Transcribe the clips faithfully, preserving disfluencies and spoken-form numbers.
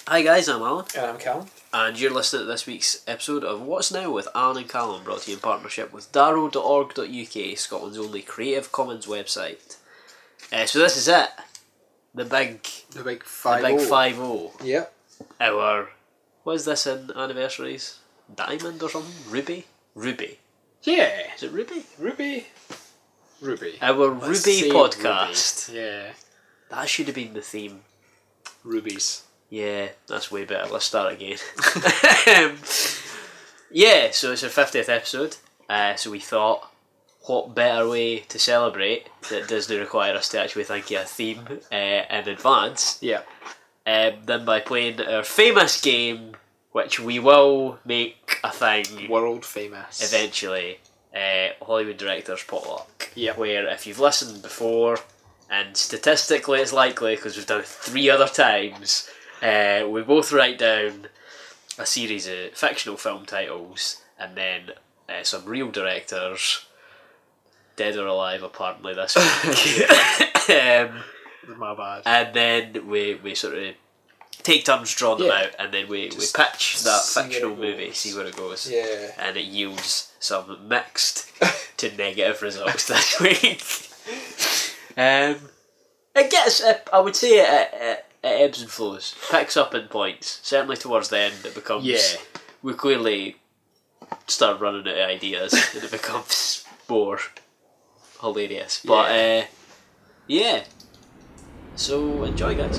Hi guys, I'm Alan. And I'm Callum. And you're listening to this week's episode of What's Now with Alan and Callum, brought to you in partnership with darrow dot org dot U K, Scotland's only Creative Commons website. Uh, so this is it. The big... The big five The big five oh. Yep. Our... What is this in anniversaries? Diamond or something? Ruby? Ruby. Yeah. Is it Ruby? Ruby. Ruby. Our Let's Ruby say podcast. Ruby. Yeah. That should have been the theme. Rubies. Yeah, that's way better. Let's start again. um, yeah, so it's our fiftieth episode. Uh, so we thought, what better way to celebrate that doesn't require us to actually think of a theme uh, in advance Yeah. um, than by playing our famous game, which we will make a thing World famous. eventually. Uh, Hollywood Directors Potluck. Yep. Where if you've listened before, and statistically it's likely because we've done it three other times, uh, we both write down a series of fictional film titles and then uh, some real directors, dead or alive apparently this week. um, My bad. and then we, we sort of take turns drawing them Yeah. out, and then we, we Just pitch that see where fictional it movie, goes. see where it goes. Yeah. And it yields some mixed to negative results this week. Um, it gets, I would say, it, it, it ebbs and flows. Picks up in points. Certainly towards the end, it becomes. Yeah. We clearly start running out of ideas, and it becomes more hilarious. But Yeah. uh, yeah. So enjoy, guys.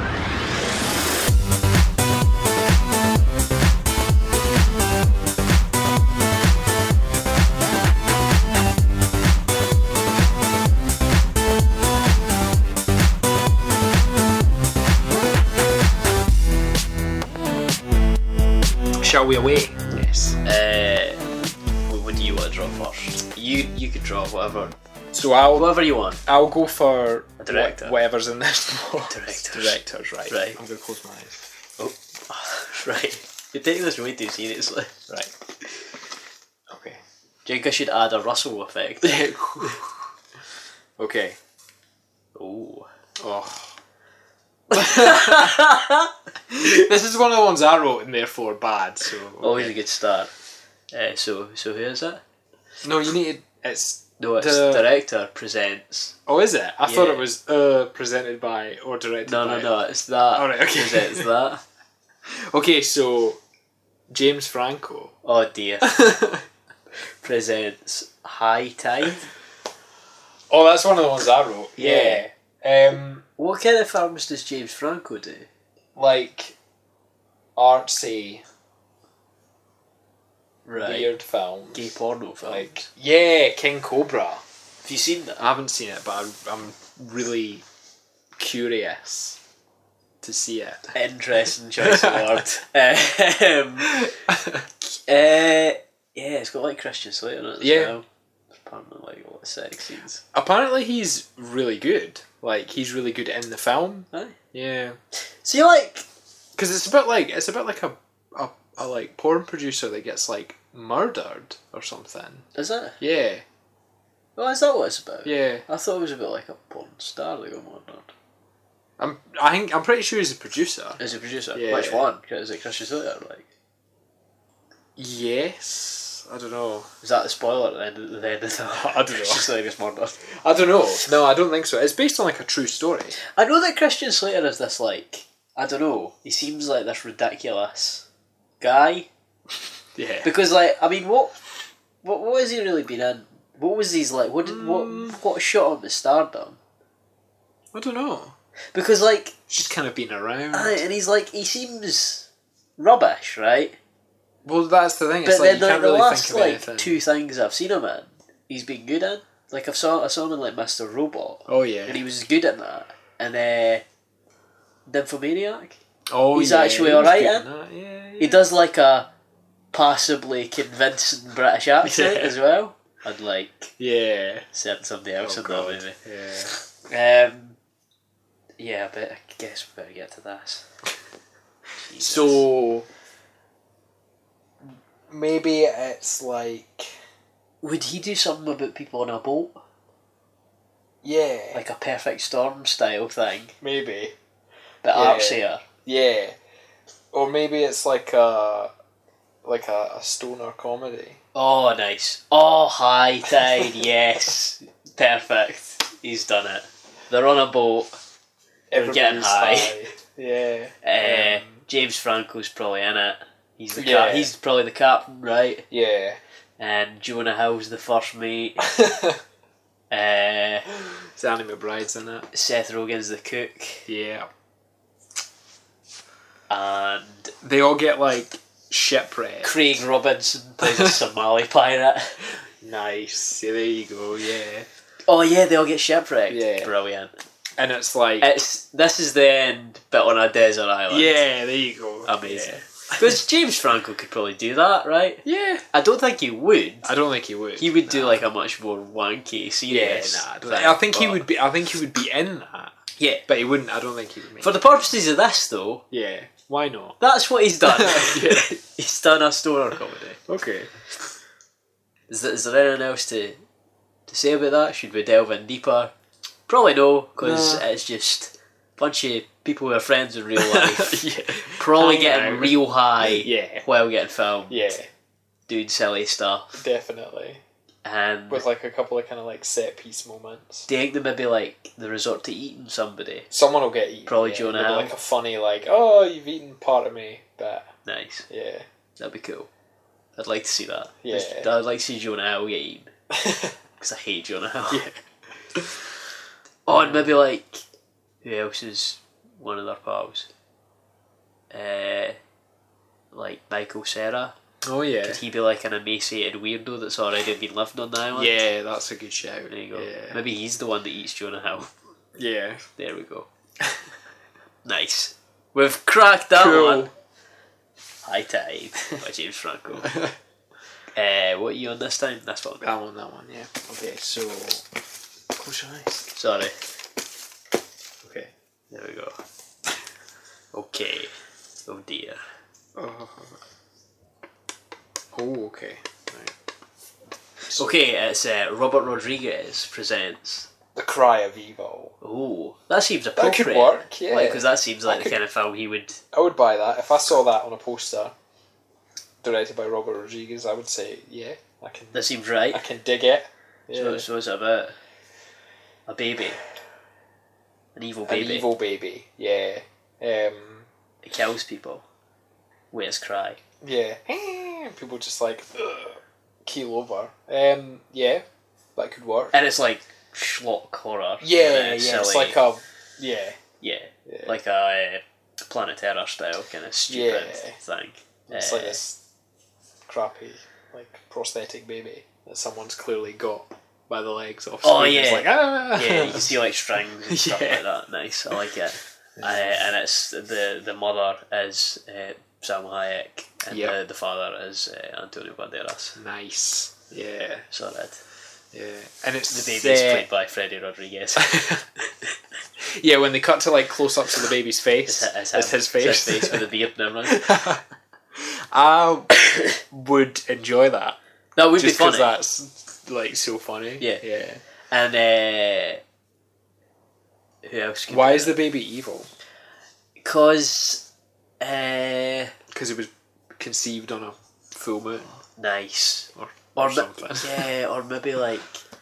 Shall we away? Yes. Uh, what, what do you want to draw first? You you could draw whatever So I'll whatever you want. I'll go for A director. wha- whatever's in this box. Directors. Directors, right. Right. I'm gonna close my eyes. Oh, right. You're taking this way too seriously. Right. Okay. Do you think I should add a Russell effect? Okay. Oh. Oh. This is one of the ones I wrote and therefore bad, so okay. Always a good start. Uh, so so who is it? No, you need to, it's No, it's The- director presents. oh is it? I thought Yeah. it was uh presented by or directed No, by. no, no. It's that. Alright, okay. Presents that. Okay, so James Franco. Oh dear. Presents High Tide. Oh, that's one of the ones I wrote. Yeah. Yeah. Um What kind of films does James Franco do? like artsy Right. weird films. Gay porno films. Like yeah, King Cobra. Have you seen that? I haven't seen it, but I'm, I'm really curious to see it. Interesting choice of word. Um, uh, yeah, it's got like Christian Slater in it as Yeah. well. Apparently, like a lot of sex scenes. Apparently, he's really good. Like he's really good in the film. Aye. Yeah, So you like? because it's a bit like it's a bit like a, a a like porn producer that gets like murdered or something. Is it? Yeah, Oh, is that what it's about? yeah. I thought it was a bit like a porn star that got murdered. I'm I think I'm pretty sure he's a producer. Is he a producer? Yeah. Which one? Is it Christian Slater? Like, Yes, I don't know. is that the spoiler at the end of the end of the? I don't know. Christian Slater's murdered. I don't know. No, I don't think so. It's based on like a true story. I know that Christian Slater is this like I don't know. He seems like this ridiculous guy. Yeah. Because, like, I mean, what, what, what has he really been in? What was his like? What did what what shot him at stardom? I don't know. Because, like, Just kind of been around. aye, and he's like, he seems rubbish, right? Well, that's the thing. It's But like then you the, can't the really last think of like anything. two things I've seen him in, he's been good in. Like I saw I saw him in like Mister Robot, Oh yeah. and he was good in that. And uh, Nymphomaniac, oh he's yeah. actually he was alright good in. that, Yeah, yeah. he does like a passably convincing British accent Yeah. as well, unlike Yeah. certain somebody else Oh, in God. that movie. Yeah. Um, yeah, but I guess we better get to this. Jesus. So maybe it's like would he do something about people on a boat, yeah, like a Perfect Storm style thing, maybe but Yeah. artsier? yeah. Or maybe it's like a like a, a stoner comedy. Oh, nice. Oh, High Tide, yes. Perfect. He's done it. They're on a boat. They're getting Everybody's high. high. Yeah. Uh, Um, James Franco's probably in it. He's the Yeah. cap- He's probably the captain, right? yeah. And Jonah Hill's the first mate. Uh, Danny McBride's in it. Seth Rogen's the cook. Yeah. And They all get like shipwrecked. Craig Robinson plays a Somali pirate. Nice. Yeah, there you go. Yeah. Oh yeah, they all get shipwrecked. Yeah. Brilliant. And it's like. It's this is the end, but on a desert island. yeah, there you go. Amazing. Because James Franco could probably do that, right? Yeah. I don't think he would. I don't think he would. He would do like a much more wanky, Yeah, serious. nah. I, don't thing, think, I think he but- would be. I think he would be in that, Yeah. but he wouldn't. I don't think he would make. For the purposes of this, though, yeah. Why not? that's what he's done. Yeah. He's done a stoner comedy. Okay. Is there, is there anything else to to say about that? Should we delve in deeper? Probably no, because Nah. it's just a bunch of people who are friends in real life. yeah. Probably Hang getting out. real high Yeah. while getting filmed, Yeah. doing silly stuff. Definitely. And With like a couple of kind of like set piece moments. do you think they maybe like the resort to eating somebody? Someone will get eaten. Probably yeah. Jonah Maybe Hill. like a funny like, oh, you've eaten part of me, but Nice. yeah. That'd be cool. I'd like to see that. Yeah. I'd like to see Jonah Hill get eaten. Because I hate Jonah Hill. Yeah. Oh, and maybe like, who else is one of their pals? Uh, like Michael Cera. Oh yeah. Could he be like an emaciated weirdo that's already been living on the island? Yeah, that's a good shout. There you go. Yeah. Maybe he's the one that eats Jonah Hill. Yeah. There we go. Nice. We've cracked that Cool. one. High Tide by James Franco. uh, what are you on this time? This one. That one, that one, yeah. Okay, so close your eyes. Sorry. Okay. There we go. Okay. Oh dear. Oh, oh okay. Right. So, Okay, it's uh, Robert Rodriguez presents. The Cry of Evil. Oh, that seems That appropriate. could work, yeah. Like, because that seems like That the could- kind of film he would. I would buy that. If I saw that on a poster directed by Robert Rodriguez, I would say, yeah, I can That seems right. I can dig it. So, Yeah. so what's it about? A baby. An evil An baby. evil baby, yeah. Um, It kills people. With its cry. yeah. People just like ugh, keel over. Um, yeah, that could work. And it's like schlock horror. Yeah, kinda yeah. It's silly. like a yeah. Yeah, Yeah. like a uh, Planet Terror style kind of stupid Yeah. thing. It's Uh, like this crappy like prosthetic baby that someone's clearly got by the legs off. Oh, screen. It's yeah. like ah. Yeah, you can see like strings and stuff Yeah. like that. Nice, I like it. Uh, and it's the the mother is uh, Salma Hayek, and Yep. the, the father is uh, Antonio Banderas. Nice. Yeah. Sorted. Yeah. And it's The baby's uh, played by Freddie Rodriguez. yeah, when they cut to like close ups of the baby's face, It's, it's, it's, his him. face. It's his face with a beard and everything. I would enjoy that. That would Just be funny. that's like so funny. Yeah. Yeah. And uh, who else? could Why be is in the it? baby evil? Because uh, Because it was conceived on a full moon nice. or, Or or ma- something. yeah, or maybe like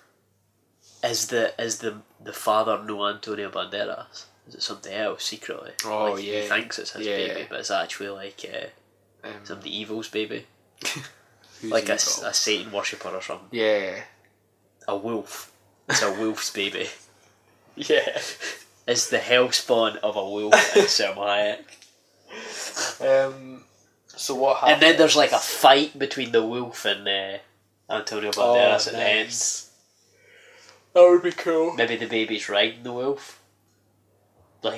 is the is the the father no Antonio Banderas? Is it something else secretly? Oh, like, yeah. He thinks it's his Yeah. baby, but it's actually like uh, Um, somebody evil's baby, who's like a, evil? s- a Satan worshipper or something. Yeah. A wolf. It's a wolf's baby. Yeah. It's the hellspawn of a wolf in Selma Hayek. Um. So what happened? And then there's like a fight between the wolf and uh, Antonio Banderas oh, at the end. nice. That would be cool. Maybe the baby's riding the wolf. Like,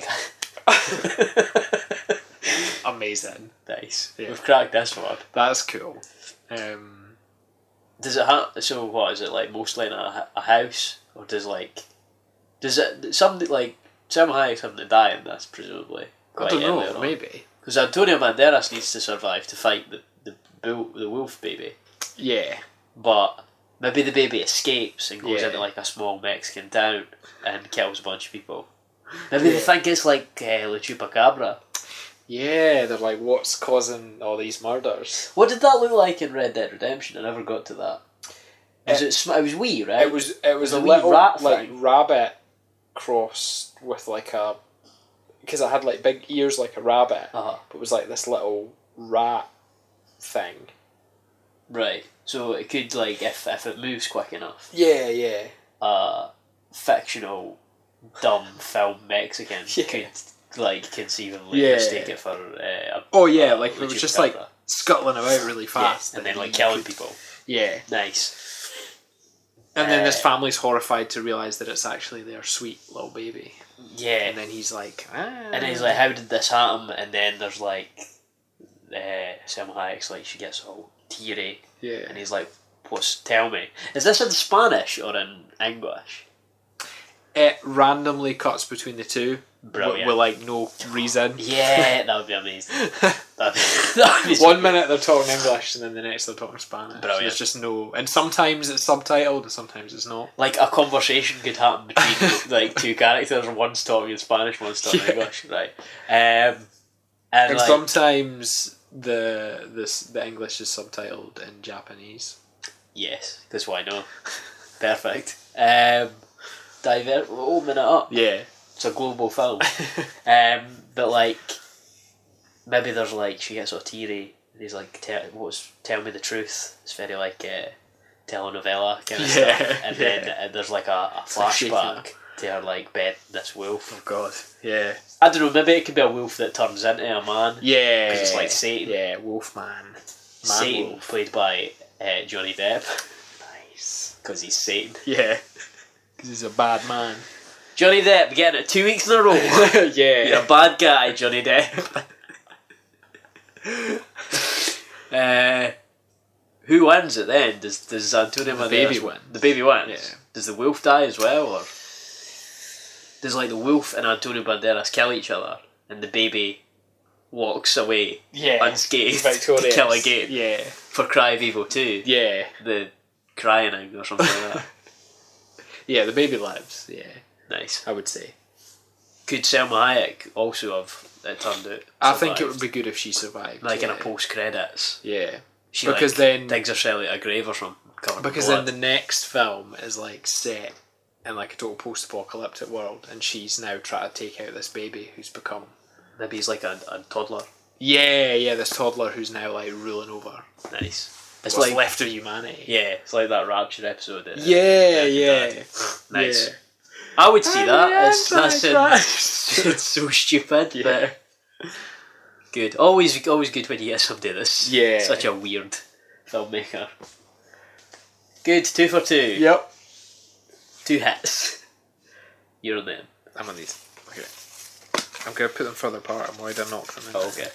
Amazing. nice. Yeah. We've cracked this one. That's cool. Um. Does it have? So what is it like? Mostly in a, a house, or does like, does it something like Selma Hayek's having to die in this presumably? I don't know. Maybe. Because Antonio Banderas needs to survive to fight the the bull, the wolf baby, Yeah. but maybe the baby escapes and goes Yeah. into like a small Mexican town and kills a bunch of people. Maybe they Yeah. think it's like uh, La Chupacabra. Yeah, they're like, what's causing all these murders? What did that look like in Red Dead Redemption? I never got to that. Was it? It, sm- it was wee, right? It was. It was It a was a wee little rat like thing. rabbit crossed with like a, because it had like big ears like a rabbit, Uh huh. but it was like this little rat thing. Right. So it could like if if it moves quick enough. Yeah, yeah. Uh, fictional, dumb film Mexican Yeah. could like conceivably Yeah. mistake it for. Uh, a, Oh yeah, a like it was legit just like cobra. scuttling about really Yeah, fast, and then like you killing could- people. Yeah, Nice. and then this Uh, family's horrified to realize that it's actually their sweet little baby, Yeah. and then he's like, ah. And he's like, how did this happen? And then there's like, uh, Selma Hayek's like, she gets all teary. yeah, And he's like, what's, tell me. Is this in Spanish or in English? it randomly cuts between the two, Brilliant. with, with like no reason. Yeah, that would be amazing. That'd be, that'd be One minute they're talking English, and then the next they're talking Spanish. Brilliant. There's just no, and sometimes it's subtitled, and sometimes it's not. Like a conversation could happen between like two characters, and one's talking in Spanish, one's talking Yeah. English, right? Um, and And like, sometimes the this the English is subtitled in Japanese. yes, because why not? Perfect. Um, divert. Oh, minute up. Yeah. It's a global film. um, but like, maybe there's like she gets all teary. And he's like, tell, "What's tell me the truth?" It's very like uh, telenovela kind of Yeah, stuff. And then yeah. uh, there's like a, a like shaking flashback to her like bed this wolf. Oh God. Yeah. I don't know. Maybe it could be a wolf that turns into a man. Yeah. 'Cause it's like Satan. Yeah, Wolfman. Man Satan, wolf. played by uh, Johnny Depp, Nice. because he's Satan. Yeah. Because he's a bad man. Johnny Depp getting it two weeks in a row. Yeah. You're a bad guy, Johnny Depp. uh, who wins at the end? Does does Antonio The Banderas baby win? wins. The baby wins. Yeah. Does the wolf die as well, or does like the wolf and Antonio Banderas kill each other, and the baby walks away Yeah. unscathed Victorious. to kill again Yeah. for Cry Vivo two? Yeah. The crying or something like that. Yeah, the baby lives. Yeah. Nice. I would say. Could Selma Hayek also have it turned out? I think it survived? would be good if she survived. like yeah. in a post credits. Yeah. She Because like, then- digs herself out a grave or something. covered in Because blood. then the next film is like set in like a total post-apocalyptic world, and she's now trying to take out this baby who's become. Maybe he's like a, a toddler. Yeah, yeah, this toddler who's now like ruling over Nice. It's what's like left of humanity. yeah, it's like that Rapture episode. uh, Yeah, with yeah. Dad. Nice. Yeah. I would see I'm that. the It's, that's in, Antichrist. it's so stupid, Yeah. but good. Always, always good when you get somebody that's Yeah. such a weird filmmaker. Good, two for two. Yep. Two hits. You're on them. I'm on these. Okay. I'm gonna put them further apart. I'm worried I knock them in. Oh, okay.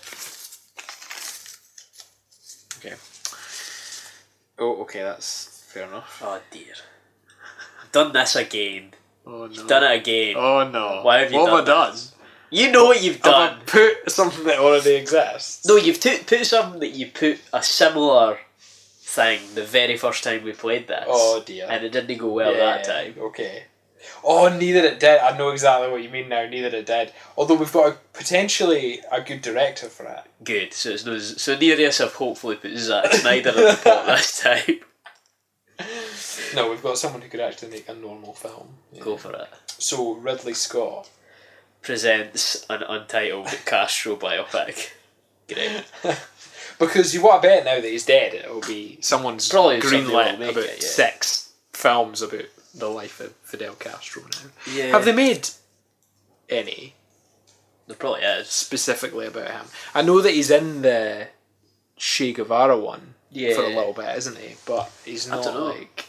Okay. Oh, okay, that's fair enough. Oh dear. I've done this again. Oh no. You've done it again. Oh no. Why have you what done have I done? this? You know what you've done. Have I put something that already exists? No, you've t- put something that you put a similar thing the very first time we played this. Oh dear. And it didn't go well that time. Okay. Oh, neither it did. I know exactly what you mean now. Neither it did. Although we've got a, potentially a good director for it. Good. So it's no, so neither of us have hopefully put Zack Snyder in the pot this time. No, we've got someone who could actually make a normal film. Yeah. Go for it. So Ridley Scott Presents an untitled Castro biopic. Great. because you want to bet now that he's dead, it will be someone's Probably somebody will greenlit make about it, yeah. six films about the life of Fidel Castro now. Yeah. Have they made any There probably is. specifically about him? I know that he's in the Che Guevara one Yeah. for a little bit, isn't he? But he's I not don't know. like.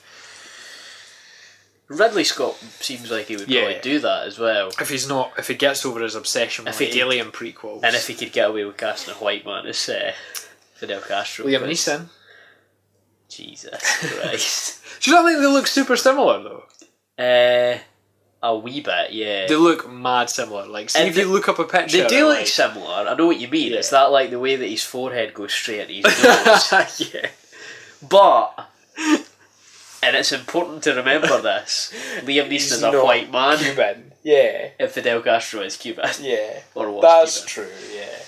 Ridley Scott seems like he would Yeah. probably do that as well. If he's not, if he gets over his obsession with If like he- Alien prequels, And if he could get away with casting a white man as uh, Fidel Castro. Liam because- Neeson, Jesus Christ. do you not think they look super similar though? uh, a wee bit, yeah. They look mad similar. Like, see And if they- you look up a picture, They do like, look similar. I know what you mean. Yeah. It's that like the way that his forehead goes straight into his nose. yeah. But, and it's important to remember this, Liam He's Neeson is a not white man, Cuban. Yeah. and Fidel Castro is Cuban. Yeah. Or was That's Cuban. true, yeah.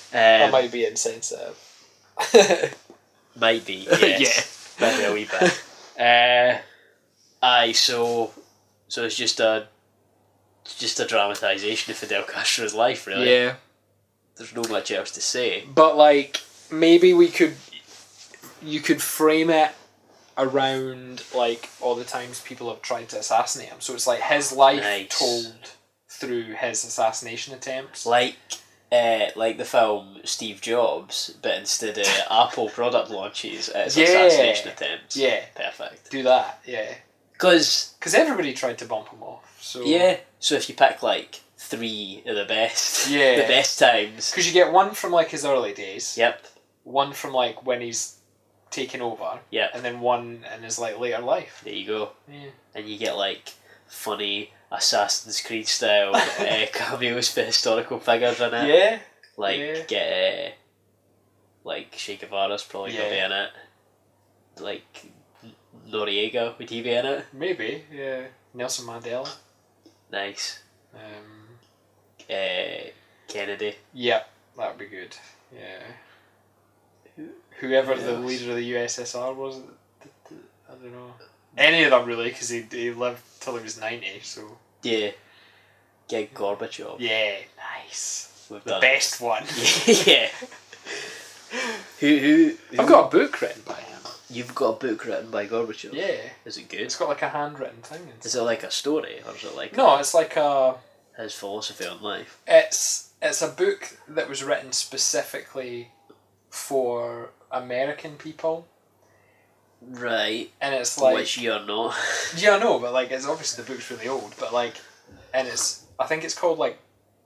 That Um, might be insensitive. might be, yes. Maybe a wee bit. Uh, aye, so so it's just a just a dramatisation of Fidel Castro's life, really. Yeah. There's no much else to say. But like maybe we could you could frame it around like all the times people have tried to assassinate him. So it's like his life Nice. told through his assassination attempts. Like uh, like the film Steve Jobs, but instead of Apple product launches, it's Yeah. assassination attempts. Yeah. Perfect. Do that, yeah. Because, Because everybody tried to bump him off. So yeah, so if you pick like three of the best, Yeah. the best times. Because you get one from like his early days, Yep, one from like when he's taken over, yep. and then one in his like later life. There you go. Yeah. And you get like funny Assassin's Creed style uh, cameos for historical figures in it. Yeah. Like yeah. get uh, like Che Guevara's probably gonna be Yeah. in it. Like Noriega, would he be in it? Maybe, yeah. Nelson Mandela. Nice. Um, Uh, Kennedy. yeah, that would be good. Yeah. Whoever Who the else? leader of the U S S R was, I don't know. Any of them really, because he, he lived till he was ninety, so. Yeah. Get Gorbachev. Yeah, nice. We've The done best one. it. Yeah. who, who, who? I've got a book written by him. You've got a book written by Gorbachev? Yeah. Is it good? It's got like a handwritten thing. And Is it like a story, or is it like No, it's like a. his philosophy on life? It's it's a book that was written specifically for American people, Right. and it's like Which you're not. yeah, I know, but like it's obviously the book's really old, but like, and it's I think it's called like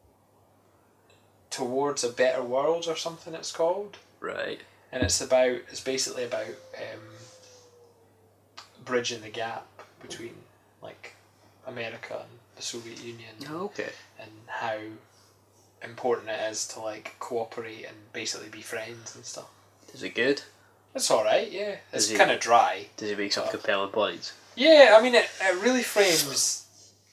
Towards a Better World or something. It's called, Right. and it's about it's basically about um, bridging the gap between like America and the Soviet Union. Okay. And how important it is to like cooperate and basically be friends and stuff. Is it good? It's alright, yeah. It's Does he- kind of dry. Does he make some compelling points? Yeah, I mean, it, it really frames.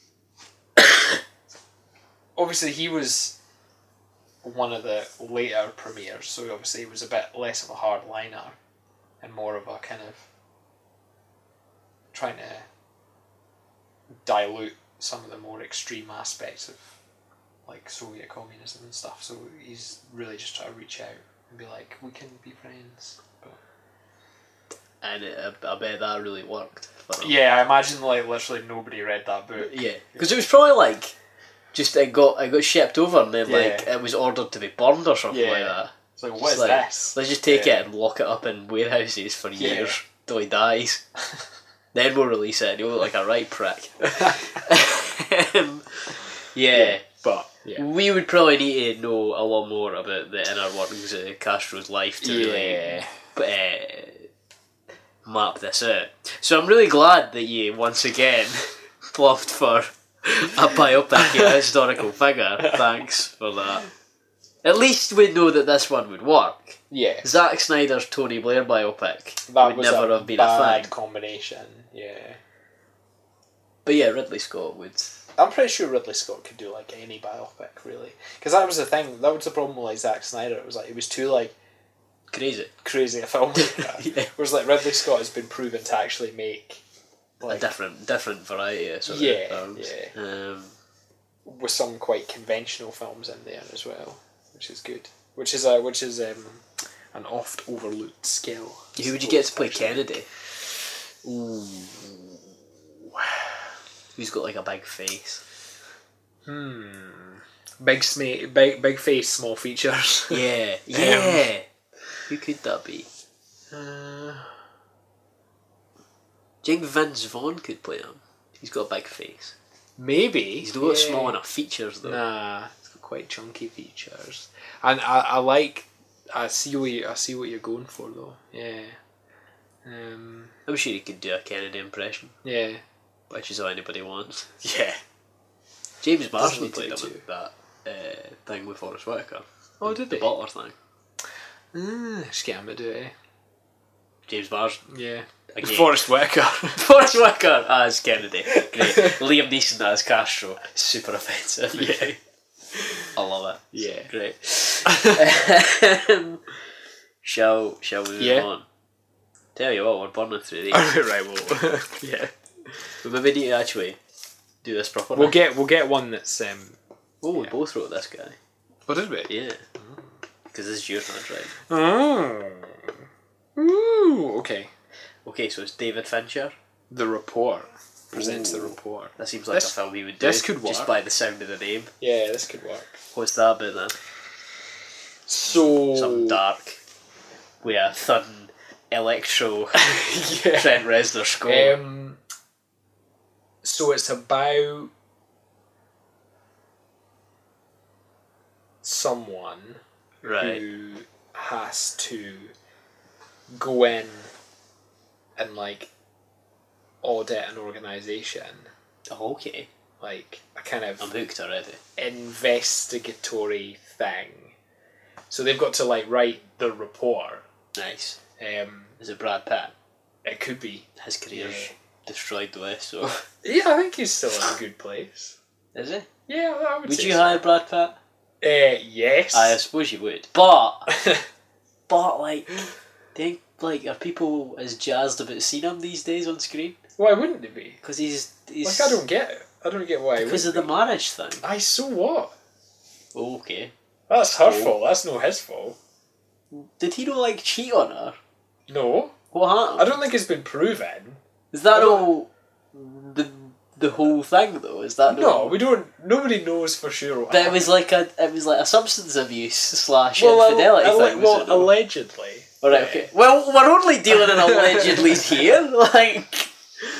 Obviously, he was one of the later premiers, so obviously he was a bit less of a hardliner and more of a kind of trying to dilute some of the more extreme aspects of like Soviet communism and stuff. So he's really just trying to reach out and be like, we can be friends. But And it, I, I bet that really worked. For him. yeah, I imagine like literally nobody read that book. Yeah. Because it was probably like, just it got it got shipped over and then like Yeah. it was ordered to be burned or something Yeah. like that. It's like, what It's is like, this? Let's just take Yeah. it and lock it up in warehouses for Yeah. years till he dies. Then we'll release it and he'll look like a right prick. um, yeah. Yeah. But yeah, We would probably need to know a lot more about the inner workings of Castro's life to Yeah. really uh, map this out. So I'm really glad that you once again bluffed for a biopic of a historical figure. Thanks for that. At least we'd know that this one would work. yeah, Zack Snyder's Tony Blair biopic that would was never a have been bad a thing. combination. Yeah, But yeah, Ridley Scott would. I'm pretty sure Ridley Scott could do like any biopic really, because that was the thing. That was the problem with like Zack Snyder. It was like it was too like Crazy. crazy a filmmaker. Yeah. Whereas like Ridley Scott has been proven to actually make like a different different variety of sort Yeah, of films. yeah. Um, with some quite conventional films in there as well, which is good. Which is a which is um, an oft overlooked skill. who would you get to play Actually. Kennedy? Ooh. Who's got like a big face? Hmm. Big sma- big big face, small features. Yeah, yeah. Who could that be? uh, Do you think Vince Vaughn could play him? He's got a big face. maybe He's not got yeah. small enough features though. Nah, it's got quite chunky features, and I, I like. I see what you, I see what you're going for though. Yeah. Um. I'm sure he could do a Kennedy impression, Yeah. which is all anybody wants. Yeah. James Doesn't Marsden need to played be him too. in that uh, thing with Forrest Whitaker. Oh, did The they? Butler thing. Mm, just get him to do it. Eh? James Marsden. Yeah. Again. Forrest Whitaker. Forrest Whitaker as Kennedy. Great. Liam Neeson as Castro. Super offensive. Yeah. I love it. Yeah. Great. um, shall shall we move Yeah. on? Tell you what, we're burning through these. right, well, yeah. We maybe need to actually do this properly. We'll get we'll get one that's um. Oh, we yeah. both wrote this guy. What did we? Yeah. Because this is your handwriting. Oh. Ooh. Okay. Okay, so it's David Fincher. The Report presents Ooh. The Report. That seems like This- a film he would do. this could Just work. by the sound of the name. Yeah, this could work. What's that about then? So. Something dark. With a sudden electro yeah. Trent Reznor score. Um. So it's about someone right. who has to go in and like audit an organisation, Oh, okay. like a kind of I'm hooked already. investigatory thing. So they've got to like write the report. Nice. Um, Is it Brad Pitt? it could be. His career's Yeah. destroyed the way, so... Yeah, I think he's still in a good place. Is it? Yeah, I would. Would say you so. hire Brad Pitt? Uh, yes. I suppose you would. But, but like, think, like, are people as jazzed about seeing him these days on screen? Why wouldn't it be? Because he's, he's... Like, I don't get it. I don't get why. it Because of the wouldn't marriage thing. be. Aye, so what? Oh, okay. That's her Oh. fault. That's not his fault. Did he not, like, cheat on her? No, What happened? I don't think it's been proven. Is that I don't- all the the whole thing though? Is that No, not- we don't. Nobody knows for sure. What But it happened. was like a it was like a substance abuse slash well, infidelity alle- thing. well, was it, though? allegedly. All right, Yeah. okay. Well, we're only dealing in allegedly here. Like,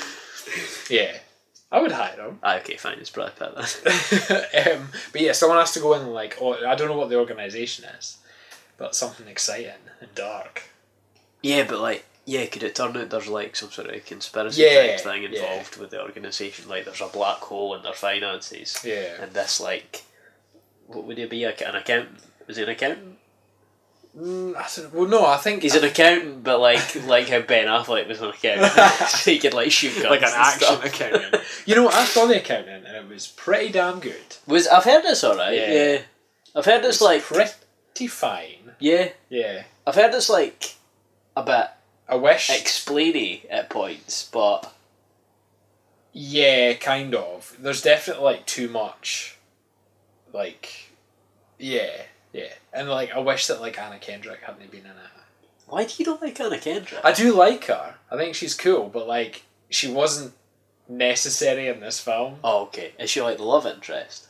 Yeah, I would hire him. ah, okay, fine. It's Brad Pitt then. um, but yeah, someone has to go in and like, oh, I don't know what the organisation is, but something exciting and dark. Yeah, but like, yeah, could it turn out there's like some sort of conspiracy Yeah, type thing yeah. involved with the organisation? Like, there's a black hole in their finances, Yeah. and this like, what would it be? Like an accountant? Is he an accountant? Mm, I don't, well, no, I think He's an accountant, but like like how Ben Affleck was an accountant, so he could like shoot guns like an and action stuff. accountant. You know, I saw the accountant and it was pretty damn good. Was I've heard it's alright. Yeah. Yeah. I've heard it's like pretty fine. yeah. Yeah, I've heard it's like a bit I wish. explainy at points, but Yeah, kind of. There's definitely like too much. Like, yeah, yeah, and like I wish that like Anna Kendrick hadn't been in it. why do you not like Anna Kendrick? I do like her. I think she's cool, but like she wasn't necessary in this film. Oh, okay. Is she like the love interest?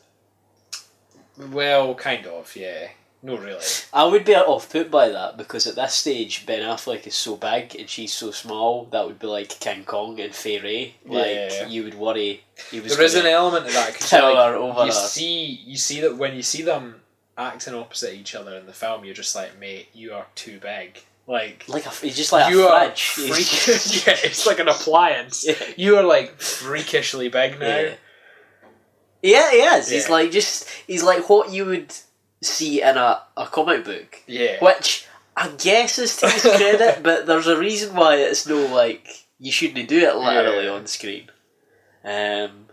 Well, kind of. Yeah. No, really. I would be off put by that because at this stage Ben Affleck is so big and she's so small. That would be like King Kong and Fay Ray. Like Yeah. you would worry. He was There is an gonna element of that because tower like, over you her. see, you see that when you see them acting opposite each other in the film, you're just like, mate, you are too big. Like, Like a, he's just like you a are fridge. freakish. Yeah, it's like an appliance. Yeah. You are like freakishly big now. Yeah. Yeah, he is. He's Yeah. like just he's like what you would see in a, a comic book. Yeah. Which I guess is to his credit, but there's a reason why it's no like you shouldn't do it literally Yeah. on screen. Um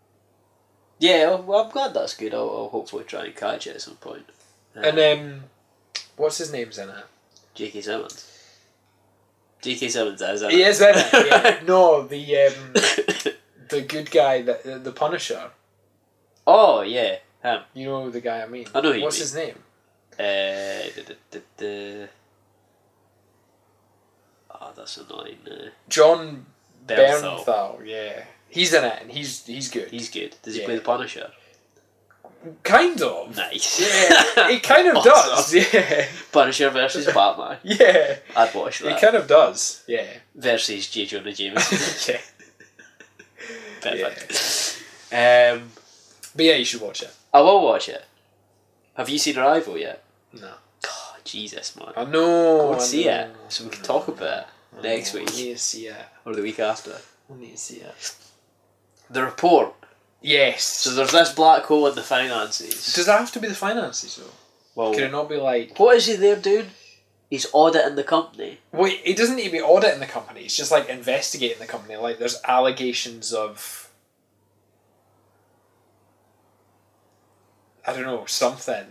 Yeah, well I'm glad that's good. I'll, I'll hopefully try and catch it at some point. Um, And um, what's his name's in it? J K Simmons. J K Simmons is in He it. is in it. Yeah. No, the um, the good guy, the the Punisher. Oh yeah, him. You know the guy I mean. I know who you What's mean. his name? Uh, the, the, the, oh, that's annoying. Uh, John Bernthal. Bernthal. Yeah, he's in it, and he's he's good. He's good. Does he Yeah. play the Punisher? Kind of. Nice. Yeah, he kind of Awesome. does. Yeah, Punisher versus Batman. yeah. I'd watch He that. kind of does. Yeah. Versus J. Jonah Jameson. yeah. Perfect. Um, But yeah, you should watch it. I will watch it. Have you seen Arrival yet? No. Oh, Jesus, man. I know. Go and I see know, it so we can talk about it I next know, week I need to see it. or the week after. I need to see it. The Report. Yes. So there's this black hole in the finances. Does that have to be the finances though? Well, Can it not be like? what is he there doing? He's auditing the company. Wait, it doesn't need to be auditing the company. It's just like investigating the company. Like there's allegations of. I don't know, something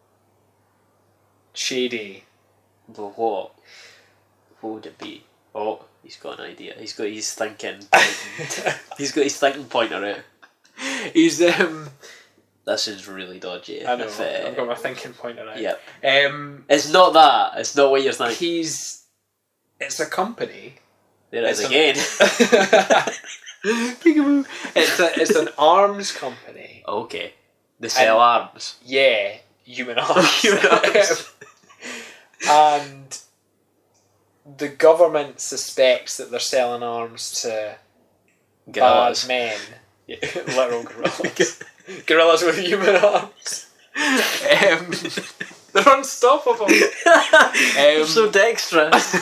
shady. But what? What would it be? Oh, he's got an idea. He's got his thinking. He's got his thinking pointer out. He's um. This is really dodgy. I know. If, uh, I've got my thinking pointer out. Yep. Um. It's not that. It's not what you're thinking. He's. It's a company. There it is It's again. Peekaboo. It's a. It's an arms company. Okay. They sell And- arms. Yeah, human arms. Human arms. And the government suspects that they're selling arms to Gorillas. bad men. Yeah, literal gorillas. Gorillas with human arms. Um, they're unstoppable. I'm Um, so dexterous.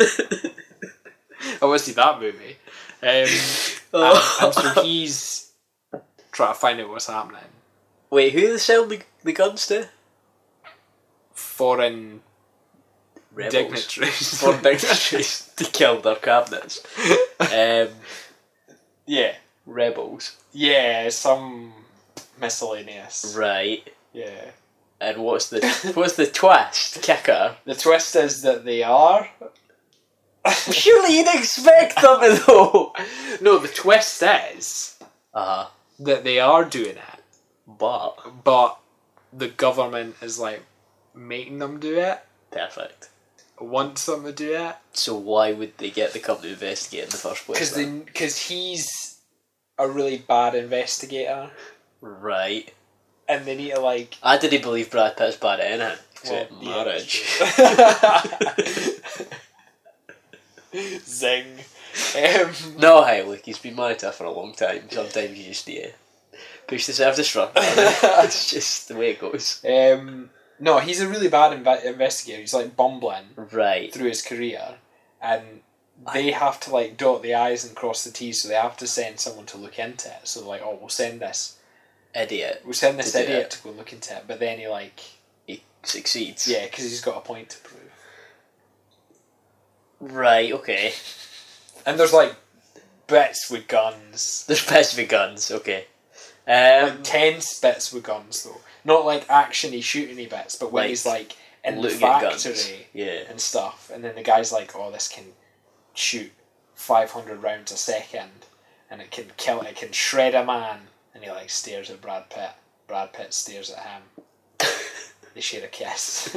I want to see that movie. Um, Oh. and, and so he's trying to find out what's happening. Wait, who are they selling the, the guns to? Foreign Rebels. dignitaries. Foreign dignitaries to kill their cabinets. Um, Yeah. rebels. Yeah, some miscellaneous. Right. Yeah. And what's the what's the twist? Kicker. The twist is that they are. Surely you'd expect them to though. No, the twist is Uh huh. that they are doing it, But but the government is like making them do it, perfect. wants them to do it. So why would they get the company to investigate in the first place? Because then? because he's a really bad investigator, Right. and they need to like. I didn't believe Brad Pitt's bad at anything. Well, Except yeah, marriage. that's true. Zing. Um, No, hey, look, he's been married to her for a long time. Sometimes you just need to push the self-destruct. It's just the way it goes. um, no, he's a really bad inve- investigator. He's like bumbling Right. through his career, and they have to like dot the I's and cross the T's, so they have to send someone to look into it. So like, oh, we'll send this, Idiot. we'll send this To do idiot it. to go look into it. But then he like, He succeeds. yeah, because he's got a point to prove. Right, okay. And there's like bits with guns, There's best with guns, okay. Um, like tense bits with guns though, not like actiony shooting-y bits, but when Like, he's like in the looking at guns. factory Yeah. and stuff, and then the guy's like, oh, this can shoot five hundred rounds a second, and it can kill, it can shred a man, and he like stares at Brad Pitt. Brad Pitt stares at him. They share a kiss.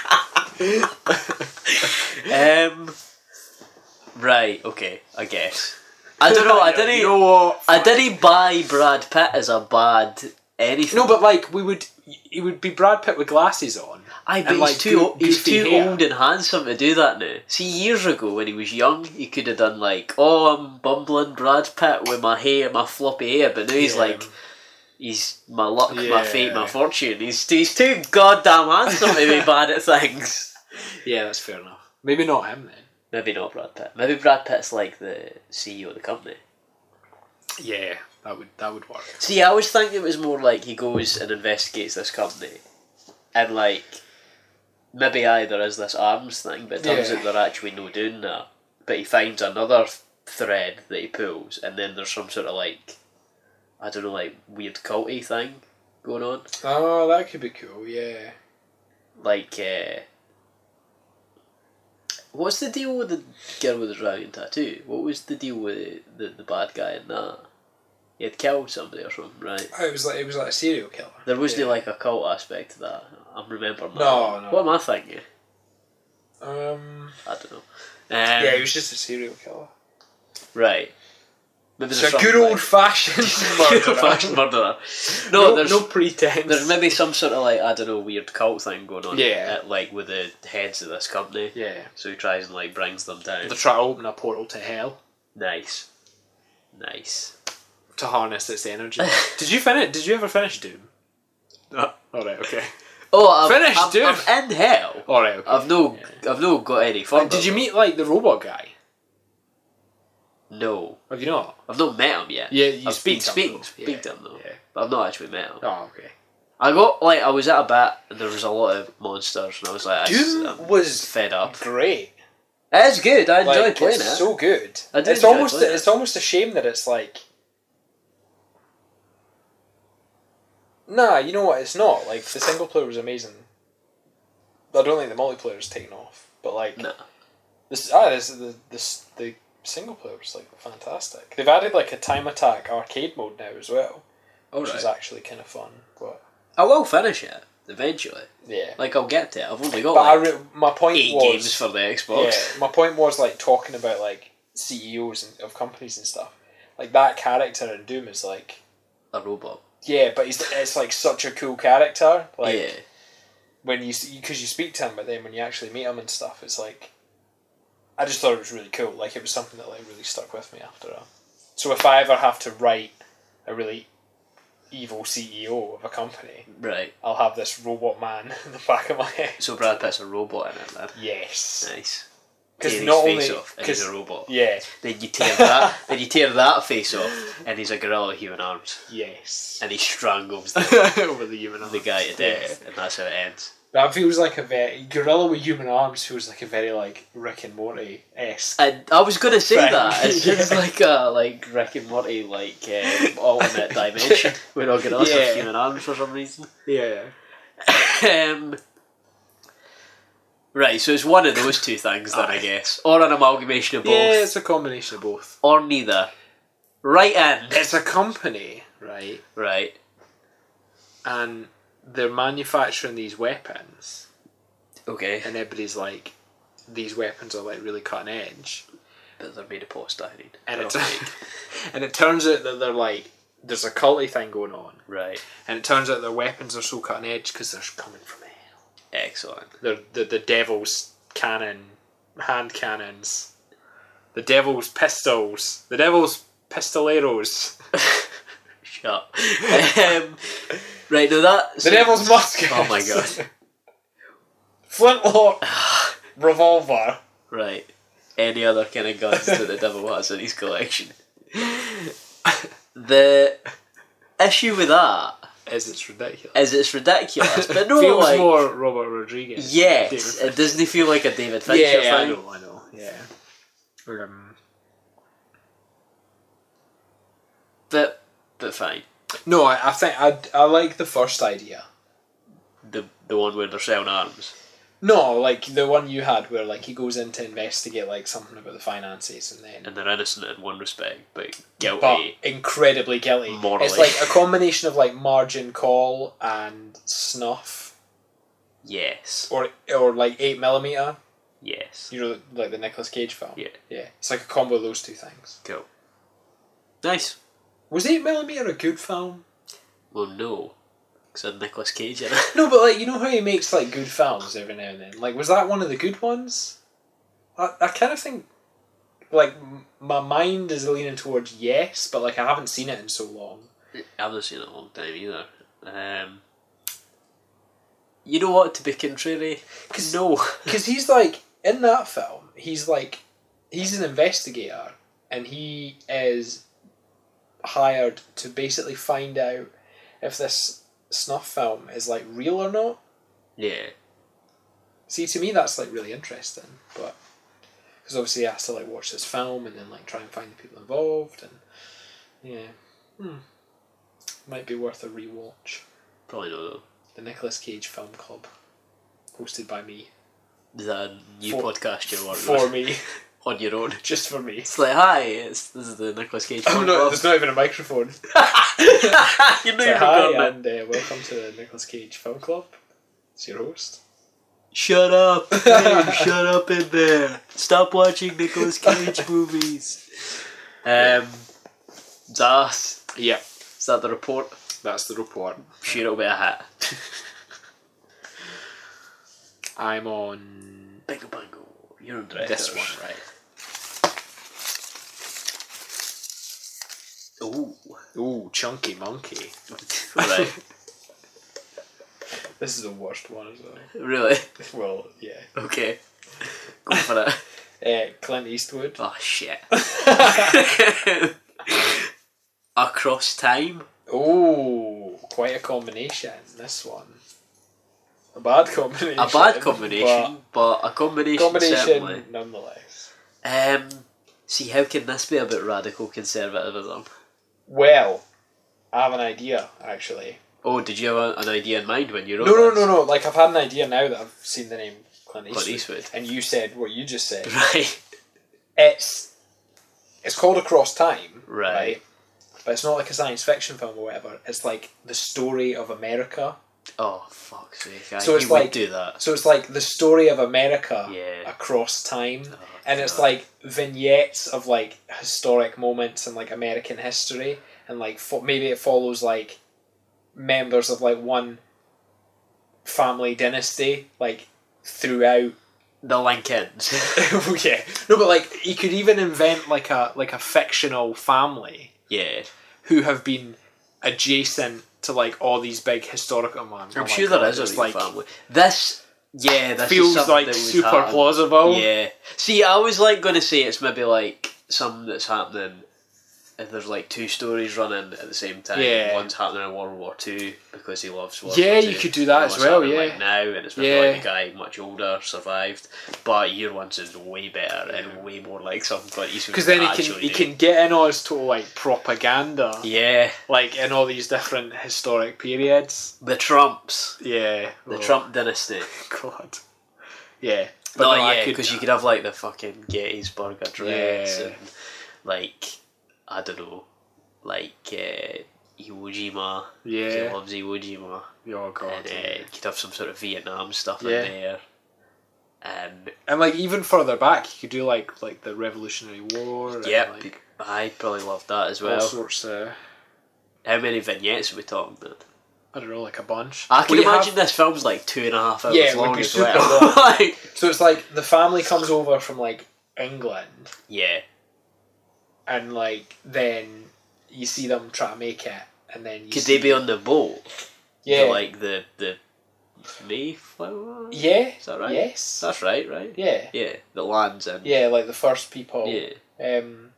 Um, right, okay, I guess. I don't know, I didn't... You know what? I didn't buy Brad Pitt as a bad anything. No, but like we would, it would be Brad Pitt with glasses on. I bet and, he's like, too goo- he's goofy too hair. old and handsome to do that now. See, years ago when he was young, he could have done like, oh, I'm bumbling Brad Pitt with my hair, my floppy hair, but now he's Yeah. like, he's my luck, my Yeah. fate, my fortune. He's he's too goddamn handsome to be bad at things. Yeah, that's fair enough. Maybe not him then. Maybe not Brad Pitt. Maybe Brad Pitt's like the C E O of the company. Yeah, that would that would work. See, I always think it was more like he goes and investigates this company, and like maybe aye, there is this arms thing, but it turns Yeah. out they're actually no doing that. But he finds another th- thread that he pulls, and then there's some sort of like, I don't know, like weird culty thing going on. Oh, that could be cool. Yeah. Like, uh, what's the deal with the girl with the dragon tattoo? What was the deal with the, the, the bad guy in that? He had killed somebody or something, right? Oh, it was like it was like a serial killer. There wasn't Yeah. like a cult aspect to that. I'm remembering that. No, no. What am I thinking? Um. I don't know. Um, Yeah, he was just a serial killer. right. Maybe It's there's a good something old fashioned like, murder. old-fashioned murderer. No, No, there's no pretense. there's maybe some sort of like I don't know weird cult thing going on. Yeah. uh, like with the heads of this company. Yeah. So he tries and like brings them down. They're trying to open a portal to hell Nice. Nice. to harness its energy. Did you finish? Did you ever finish Doom? No. All right. Okay. Oh, I've, Finish, I'm, dude. I'm in hell. All right. Okay. I've no, Yeah. I've no got any further. Did you meet like the robot guy? No, Have you not? I've not met him yet. Yeah, you I've speak been to him, speaking, though. speak Yeah, to him though, yeah. but I've not actually met him. Oh, okay. I got like I was at a bat and there was a lot of monsters and I was like, I just, Doom I'm was fed up. great. It's good. I enjoy Like, playing it's it. so good. I do it's enjoy almost playing it. it's almost a shame that it's like Nah, you know what? It's not. Like, the single player was amazing. I don't think the multiplayer has taken off. But, like... No. This, ah, this, the, this, the single player was, like, fantastic. They've added, like, a Time Attack arcade mode now as well. Oh, which right. is actually kind of fun. But I will finish it, eventually. yeah. Like, I'll get to it. I've only got, But like, I re- my point eight was... games for the Xbox. Yeah, my point was, like, talking about, like, C E Os and, of companies and stuff. Like, that character in Doom is, like... A robot. Yeah, but he's, it's, like, such a cool character. Like, yeah. when you... Because you speak to him, but then when you actually meet him and stuff, it's, like... I just thought it was really cool. Like, it was something that, like, really stuck with me after that. So if I ever have to write a really evil C E O of a company, Right. I'll have this robot man in the back of my head. So Brad Pitt's a robot in it, then? Yes. Nice. Because Tear his not face only... off and he's a robot. Yeah. Then you tear that. Then you tear that face off, and he's a gorilla with human arms, Yes. and he strangles the, Over the human arms. the guy to death, Yeah. and that's how it ends. That feels like a very... Gorilla with human arms feels like a very, like, Rick and Morty-esque. And I was gonna say Thing. that it's just Yeah. like a like Rick and Morty like um, alternate dimension where all gorillas Yeah. have human arms for some reason. Yeah. um, right, so it's one of those two things then, I Aye. guess, or an amalgamation of both, Yeah, it's a combination of both. or neither. Right in. It's a company, right? Right. And they're manufacturing these weapons, Okay. and everybody's like, these weapons are like really cutting edge, But they're made of polystyrene. and They're it all fake. and it turns out that they're like, there's a culty thing going on, Right. and it turns out their weapons are so cutting edge because they're coming from hell. Excellent. They're the the devil's cannon, hand cannons, the devil's pistols, the devil's pistoleros, Shut up. um, right, no, that... the devil's muskets. Oh my god. Flintlock, revolver. Right. Any other kind of guns that the devil has in his collection. The issue with that Is it's ridiculous. is it's ridiculous, but no, Feels like... more Robert Rodriguez. Yes, David it doesn't feel like a David Fincher yeah, I thing. know, I know. Yeah. Um, But, but fine. no, I, I think I, I like the first idea. The the one where they're selling arms. No, like the one you had where like he goes in to investigate like something about the finances and then And they're innocent in one respect, but but guilty. incredibly guilty. Morally. It's like a combination of like Margin Call and Snuff, Yes. or or like eight millimeter. Yes. You know, like the Nicolas Cage film. Yeah. Yeah, it's like a combo of those two things. Cool. Nice. Was eight millimeter a good film? Well, no. Because I had Nicolas Cage in it. No, but like you know how he makes like good films every now and then. Like, was that one of the good ones? I I kind of think, like, m- my mind is leaning towards yes, but like I haven't seen it in so long. I haven't seen it in a long time either. Um, you know what, to be contrary? Cause, No. Because he's like in that film, he's like he's an investigator, and he is hired to basically find out if this snuff film is like real or not. Yeah. See, to me, that's like really interesting, but because obviously he has to like watch this film and then like try and find the people involved, and yeah, hmm. might be worth a rewatch. Probably not though. The Nicolas Cage Film Club, hosted by me, Is that a new For- podcast you're working for on? me, On your own? just for me. It's like, hi, it's, this is the Nicolas Cage Oh Film no, Club. there's not even a microphone. You know Say you're hi recording it. and uh, welcome to the Nicolas Cage Film Club. It's your host. Shut up! Hey, shut up in there! Stop watching Nicolas Cage movies. Um, is that us? Yeah, Is that the report? that's the report. Sure, it'll be a hit. I'm on Bingo bango. You're on director. this one, right? Ooh. Ooh, Chunky Monkey. Right. This is the worst one as well. Really? Well, yeah. Okay. Go for it. Uh, Clint Eastwood. Oh shit. Across Time? Oh, quite a combination, this one. A bad combination. A bad combination, but, a but combination, combination certainly. nonetheless. Um, see, how can this be about radical conservatism? Well, I have an idea, actually. Oh, did you have a, an idea in mind when you wrote No, no, this? no, no. Like I've had an idea now that I've seen the name Clint Eastwood, Clint Eastwood. and you said what you just said. Right. It's it's called Across Time, Right. right? But it's not like a science fiction film or whatever. It's like the story of America. Oh, fuck's sake. I, So it's you would like- do that. So it's like the story of America Yeah. across time. Oh, And it's God. like vignettes of like historic moments in like American history, and like fo- maybe it follows like members of like one family dynasty like throughout. The Lincolns. Yeah, no, but like you could even invent like a like a fictional family Yeah. who have been adjacent to like all these big historical ones. I'm Oh my sure God, there is a it's real like family. This, yeah, this is feels something like that would super happen. plausible. Yeah. See, I was like going to say it's maybe like something that's happening. If there's like two stories running at the same time, Yeah. one's happening in World War Two because he loves World Yeah, War Two. you could do that and as one's well, happening, yeah. Like now, and it's maybe Yeah. like the guy much older survived, but your one's is way better and way more like something Clint Eastwood Because then he would can actually he do. can get in all his total like propaganda. Yeah, Like in all these different historic periods. the Trumps, Yeah. the oh, Trump dynasty. God. Yeah. No, I yeah, could- because you could have like the fucking Gettysburg Address Yeah. and like I don't know, like uh, Iwo Jima. He Yeah. loves Iwo Jima, Oh God. and uh, yeah. you could have some sort of Vietnam stuff Yeah. in there. And And like even further back, you could do like like the Revolutionary War. And, yeah, like, I probably love that as all well. sorts of. How many vignettes are we talking about? I don't know, like a bunch. I can Well, you imagine have- this film's like two and a half hours Yeah, it would long be as super well. long. Like, So it's like the family comes over from like England, yeah, and like then you see them try to make it, and then you could see, they be on the boat? yeah, The, like the the Mayflower? yeah, Is that right? yes, That's right, right? yeah, Yeah, the lands in. yeah, like the first people, Yeah. um,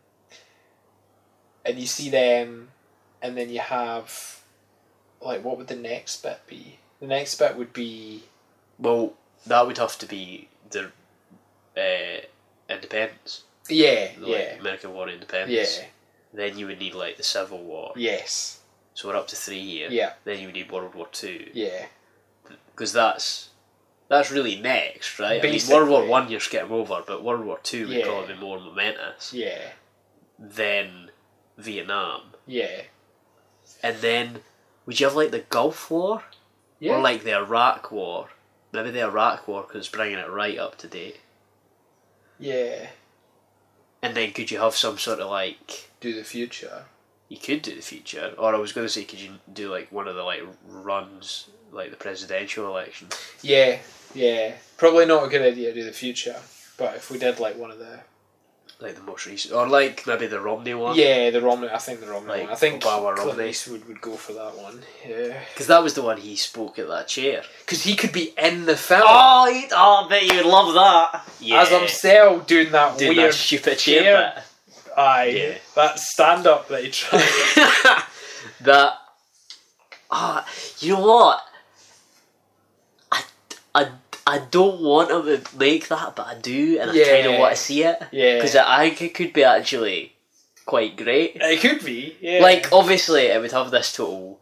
and you see them, and then you have, like, what would the next bit be? The next bit would be, Well, that would have to be the uh, independence. yeah, The, yeah, like, American War of Independence. yeah, Then you would need like the Civil War. yes, So we're up to three here. yeah, Then you would need World War Two. yeah, Because that's that's really next, right? I mean, Basically. World War One you're skipping over, but World War Two would Yeah. probably be more momentous. yeah, Then Vietnam, yeah, and then would you have like the Gulf War yeah, or like the Iraq War? Maybe the Iraq War because it's bringing it right up to date. yeah, And then could you have some sort of like do the future. you could do the future, or I was going to say could you do like one of the like runs like the presidential election? Yeah, yeah. Probably not a good idea to do the future, but if we did like one of the Like the most recent, or like maybe the Romney one. yeah, the Romney. I think the Romney Like one. I think Obama, Clint Romney. Eastwood would go for that one. Yeah, Because that was the one he spoke at that chair. because he could be in the film Oh, he, oh, I bet you would love that. Yeah. as himself doing that doing weird that stupid chair. chair Aye, Yeah. that stand up that he tried. bit. that. Ah, you know what? I, I, I don't want him to make that, but I do, and I kind Yeah. of want to see it. Yeah. Because I think it could be actually quite great. It could be. Yeah, Like, obviously, it would have this total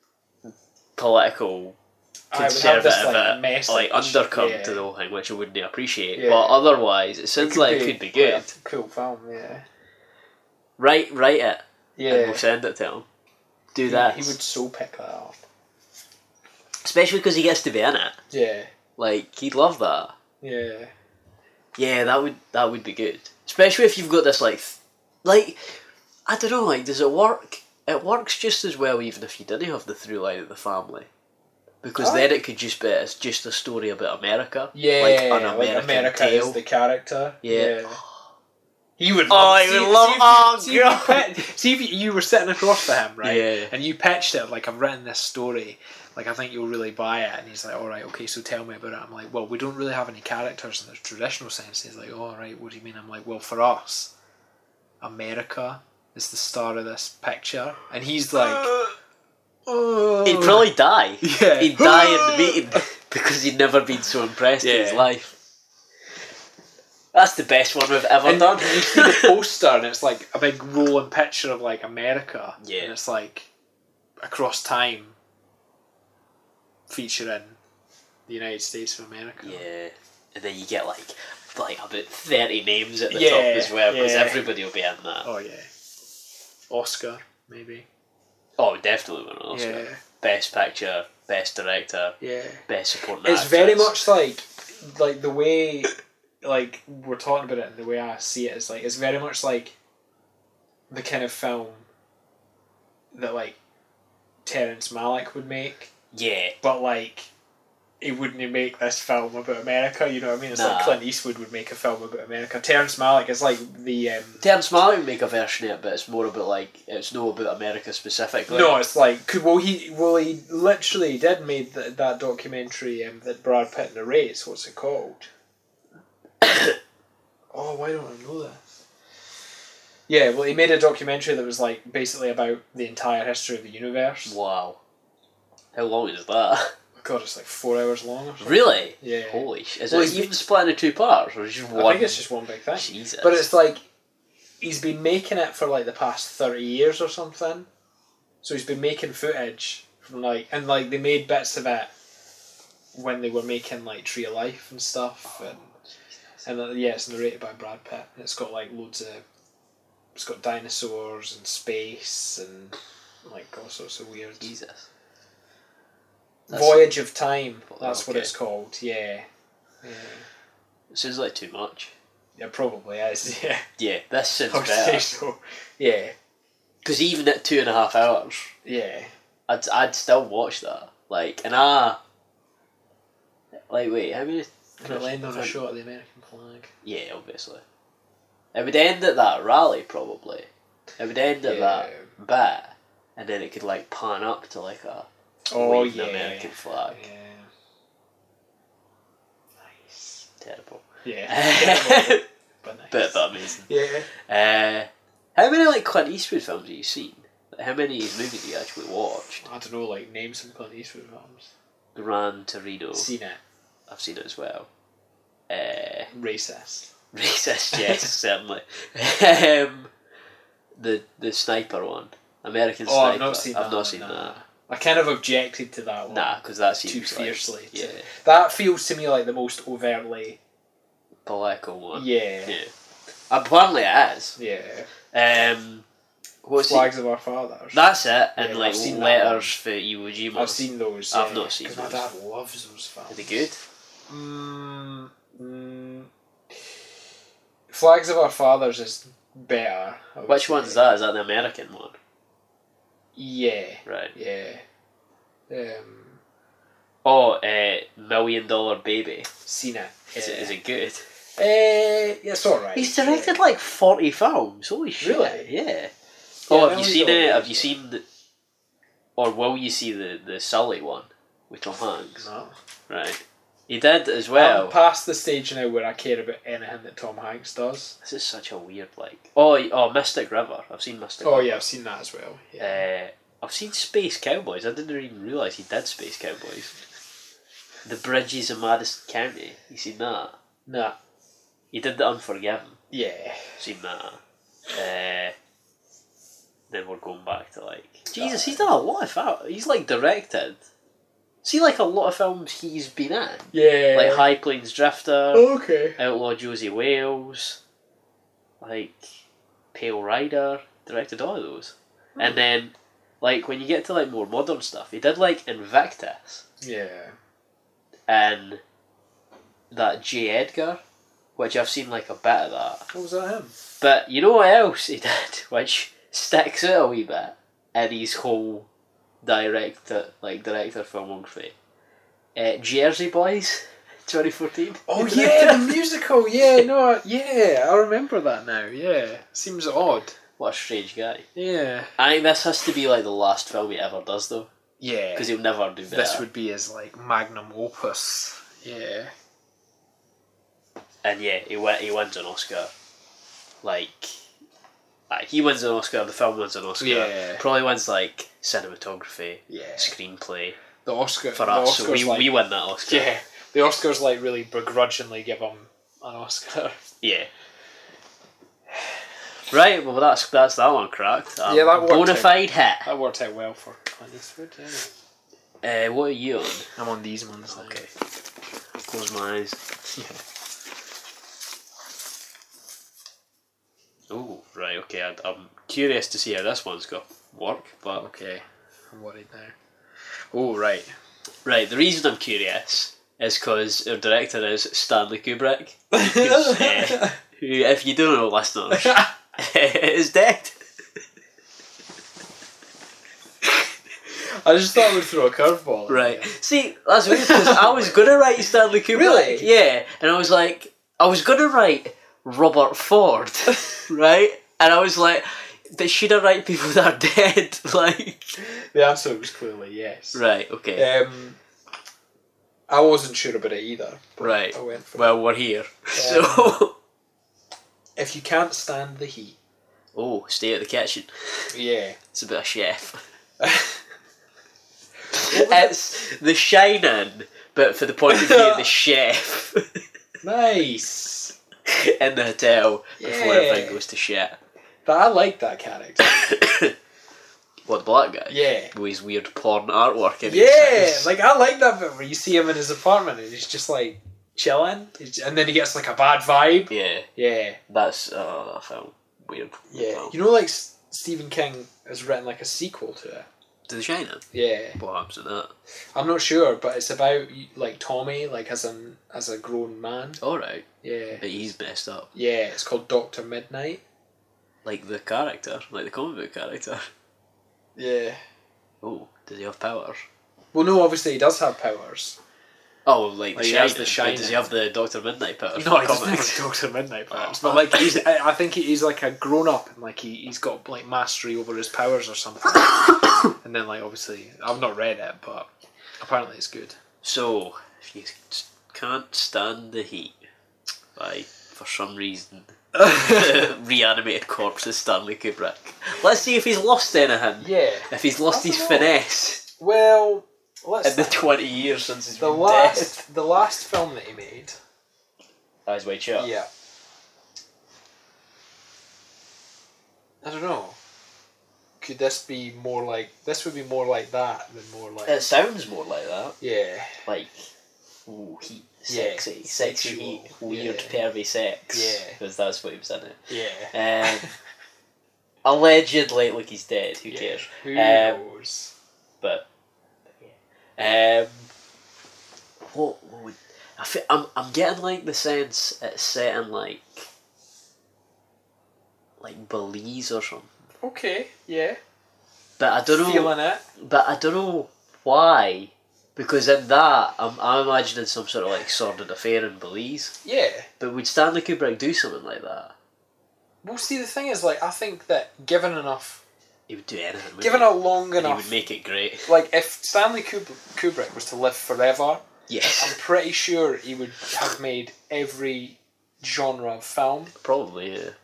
political I would have conservative this, like, uh, message, like undercut yeah. to the whole thing, which I wouldn't appreciate. Yeah. But otherwise, it sounds like it could be good. quite a cool film. Yeah, Write, write it, and yeah. we'll send it to him. Do He, that, he would so pick that up. especially because he gets to be in it. Yeah, Like he'd love that. yeah, Yeah, that would that would be good. Especially if you've got this like, th- like I don't know, like does it work? It works just as well even if you didn't have the through line of the family. Because Oh. then it could just be it's just a story about America. yeah. Like an Like American America tale. is the character. Yeah. He would. Oh, love, he see, would love- See if, oh, you, see, if you God. pit- see if you, you were sitting across to him, right? Yeah. And you pitched it like, I've written this story. Like, I think you'll really buy it. And he's like, all right, okay, so tell me about it. I'm like, well, we don't really have any characters in the traditional sense. He's like, oh, all right, what do you mean? I'm like, well, for us, America is the star of this picture. And he's like, oh. He'd probably die. Yeah. He'd die in the meeting because he'd never been so impressed in his Yeah. life. That's the best one we've ever And done. you see the poster, and it's like a big rolling picture of like America. Yeah. And it's like across time, featuring the United States of America. Yeah, and then you get like like about thirty names at the Yeah, top as well, because yeah. everybody will be in that. Oh yeah. Oscar, maybe. Oh, definitely win an Oscar. Yeah. Best picture, best director, Yeah. best supporting It's actress. very much like like the way like we're talking about it and the way I see it is like it's very much like the kind of film that like Terrence Malick would make, Yeah, but like he wouldn't make this film about America, you know what I mean? It's Nah. like Clint Eastwood would make a film about America. Terrence Malick is like the um, Terrence Malick would make a version of it, but it's more about like it's no about America specifically. no, it's like could- well he well he literally did made th- that documentary um, that Brad Pitt narrates. What's it called? Oh, why don't I know this? Yeah, well, he made a documentary that was like basically about the entire history of the universe. Wow, how long is that? God, it's like four hours long or something. Really? Yeah. Holy sh! Is Well, it he's even been- split into two parts, or is it just one? I think it's just one big thing. Jesus. But it's like he's been making it for like the past thirty years or something. So he's been making footage from like and like they made bits of it when they were making like Tree of Life and stuff and and uh, yeah, it's narrated by Brad Pitt. And it's got like loads of it's got dinosaurs and space and like all sorts of weird Jesus. Voyage of Time. That's what Okay. it's called. Yeah. Yeah. It sounds like too much. Yeah, probably is. Yeah. Yeah, this sounds I would say better. so. Yeah. Because even at two and a half hours, Yeah. I'd I'd still watch that. Like, and I like wait, how many? Can it land on a shot of the American flag? Yeah, obviously. It would end at that rally probably. It would end at Yeah. that bit, and then it could like pan up to like a Oh waving yeah. American flag. Yeah. Nice. Terrible. Yeah. but nice. But, but amazing. Yeah. Uh, how many like Clint Eastwood films have you seen? Like, how many movies have you actually watched? I don't know, like name some Clint Eastwood films. Gran Torino. Seen it. I've seen it as well. Uh, Racist. Racist, yes, certainly. um, the the sniper one, American Oh, Sniper. I've not seen I've that. not one, seen nah. that. I kind of objected to that one. Nah, because that Too seems fiercely. like, to- yeah, That feels to me like the most overtly. political one. Yeah. Yeah. Apparently it is. Yeah. Um, what's it? Flags of Our Fathers. That's it, and Yeah, like I've seen that letters for Iwo Jima. I've seen those. I've yeah, not seen 'cause those. My dad loves those films. Are they good? Mm, mm, Flags of Our Fathers is better. I would Which say. one's that? Is that the American one? Yeah. Right. Yeah. Um, Oh, uh, Million Dollar Baby. seen it. Is, yeah. it, is it good? Uh, yeah, it's alright. He's directed like forty films. Holy shit! Really? Yeah. Oh, have you Million seen Dollar it? Have Baby. you seen the? Or will you see the the Sully one with Tom Hanks? No. Right. He did as well. I'm past the stage now where I care about anything that Tom Hanks does. This is such a weird like. Oh, oh, Mystic River. I've seen Mystic Oh River. yeah, I've seen that as well. Yeah. Uh, I've seen Space Cowboys. I didn't even realise he did Space Cowboys. The Bridges of Madison County. You seen that? Nah. He did The Unforgiven. Yeah. Seen that. Uh, then we're going back to like Jesus. He's done a lot of films. He's like directed. See, like a lot of films he's been in, Yeah. like High Plains Drifter, Okay. Outlaw Josie Wales, like Pale Rider. Directed all of those, and then like when you get to like more modern stuff, he did like Invictus Yeah. and that J. Edgar, which I've seen like a bit of that. What was that him? But you know what else he did, which sticks out a wee bit in his whole director, like director filmography. Uh, Jersey Boys, twenty fourteen. Oh He yeah, the directed. musical. Yeah, no, yeah, I remember that now. Yeah, seems odd. What a strange guy. Yeah. I think this has to be like the last film he ever does though, Yeah. because he'll never do better. This would be his like magnum opus. Yeah. And yeah, he win, he wins an Oscar. Like, aye, he wins an Oscar. The film wins an Oscar. Yeah. Probably wins like cinematography, Yeah. screenplay The Oscar for the us. So Oscars, we like, we win that Oscar. Yeah. The Oscars like really begrudgingly give him an Oscar. Yeah. Right, well that's that's that one cracked. Um, Yeah, that worked bona out. fide hit. That worked out well for Clint Eastwood. Yeah. Uh, what are you on? I'm on these ones now. Okay. Close my eyes. Yeah. Oh, right, okay. I, I'm curious to see how this one's got work, but Okay. I'm worried now. Oh, right. right. The reason I'm curious is because our director is Stanley Kubrick, who's, uh, who, if you don't know, listeners, is dead. I just thought I would throw a curveball. in Right. there. See, that's weird because I was gonna write Stanley Kubrick. Really? Yeah, and I was like, I was gonna write Robert Ford, right? And I was like, but should I write people that are dead? Like, The answer was clearly yes. right, okay, Um, I wasn't sure about it either. but right. I went for Well, we're here, so. it. If you can't stand the heat. Oh, stay at the kitchen. Yeah. It's a bit of chef. It's The Shining, but for the point of view of the chef Nice. in the hotel before Yeah. everything goes to shit. But I like that character. What, the black guy? Yeah. With his weird porn artwork in his Yeah, house. like I like that bit where you see him in his apartment and he's just like chilling, He's- and then he gets like a bad vibe. Yeah, Yeah, that's, oh, that film. Weird. yeah. Film. You know, like S- Stephen King has written like a sequel to it. To The Shining? Yeah, What happens in that? I'm not sure, but it's about like Tommy, like as an as a grown man. Alright, Yeah, but he's messed up. yeah. It's called Doctor Midnight. Like the character, like the comic book character. Yeah. Oh, does he have powers? Well, no, obviously he does have powers. Oh, like, Like, the he has Shining. The Like, Shining. does he have the Doctor Midnight powers? No, from he the doesn't have comics? Doctor Midnight powers. Oh. But like he's, I I think he's like a grown up and like he he's got like mastery over his powers or something. And then like obviously I've not read it, but apparently it's good. So, if you s- can't stand the heat, by, for some reason, reanimated corpse is Stanley Kubrick. Let's see if he's lost anything. Yeah. If he's lost I his don't know. finesse Well, let's in the twenty years since he's the been last the last film that he made. dead. Eyes wide shut. Yeah. I don't know. Could this be more like this? Would be more like that than more like It sounds more like that. yeah. Like, ooh, heat, Yeah, sexy, sexy sexual, heat, weird, yeah. pervy sex. Yeah. Because that's what he was in it. Yeah. Um, allegedly, look, he's dead. Who Yeah. cares? Who Um, knows? But yeah. Um, what, what would I fe- I'm I'm getting like the sense it's set in like like Belize or something. Okay. Yeah. But I don't know. Feeling it. But I don't know why. Because in that, I'm I'm imagining some sort of like sordid affair in Belize. Yeah. But would Stanley Kubrick do something like that? Well, see, the thing is, like, I think that given enough, He would do anything. wouldn't given he? it long And he enough, would make it great. like, if Stanley Kub- Kubrick was to live forever, Yes. I'm pretty sure he would have made every genre of film. Probably, yeah.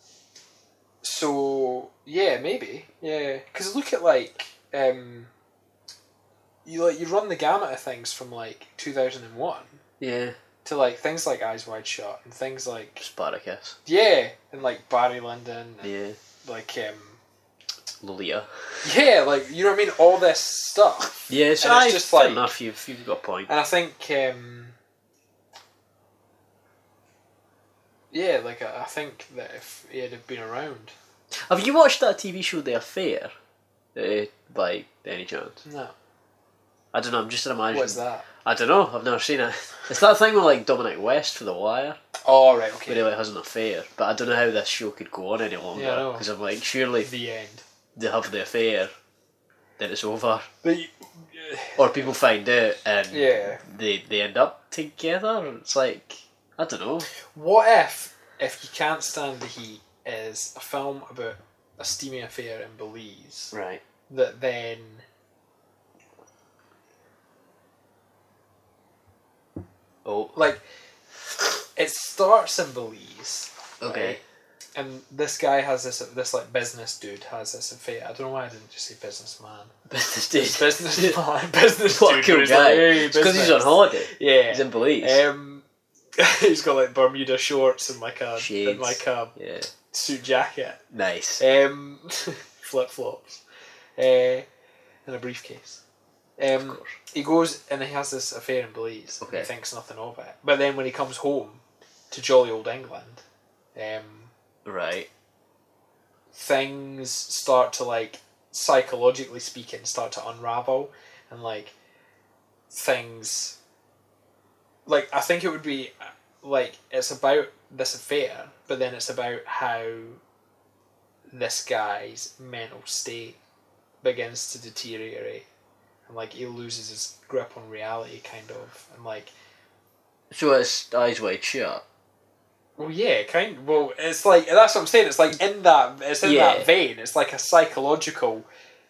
So yeah, maybe yeah. Because look at like um, you like you run the gamut of things from like two thousand and one Yeah. to like things like Eyes Wide Shut and things like Spartacus. yeah, and like Barry Lyndon and Yeah. like um, Lolita. yeah, like you know what I mean. All this stuff. Yeah, so And it's aye, just fair like- enough, you've, you've got a point. And I think, um, yeah, like I, I think that if he had been around, Have you watched that T V show The Affair? Uh, by any chance? no, I don't know, I'm just imagining. what's that? I don't know, I've never seen it. It's that thing with like Dominic West for The Wire, Oh right, where he okay. like has an affair. But I don't know how this show could go on any longer. Yeah, I know. Because I'm like, surely if The end. they have the affair, then it's over. But you- Or people find out and yeah. they, they end up together. It's like, I don't know. What if, if You Can't Stand the Heat is a film about a steamy affair in Belize Right. that then Oh, like it starts in Belize, okay. right? And this guy has this this like business dude has this affair. I don't know why I didn't just say businessman. Business dude. It's businessman, business What dude. a cool where he's guy. like, hey, It's because he's business. on holiday. Yeah. He's in Belize. Um, he's got like Bermuda shorts and like a Shades. and like a Yeah. suit jacket. Nice. Um, flip flops, uh, and a briefcase. Um, he goes and he has this affair in Belize. Okay. And he thinks nothing of it. But then when he comes home to jolly old England, um, Right. things start to, like, psychologically speaking, start to unravel, and, like, things, like, I think it would be, like, it's about this affair, but then it's about how this guy's mental state begins to deteriorate, and, like, he loses his grip on reality, kind of, and, like, So it's Eyes Wide Shut. well, yeah, kind. Well, it's like that's what I'm saying. It's like in that, it's in Yeah. that vein. It's like a psychological,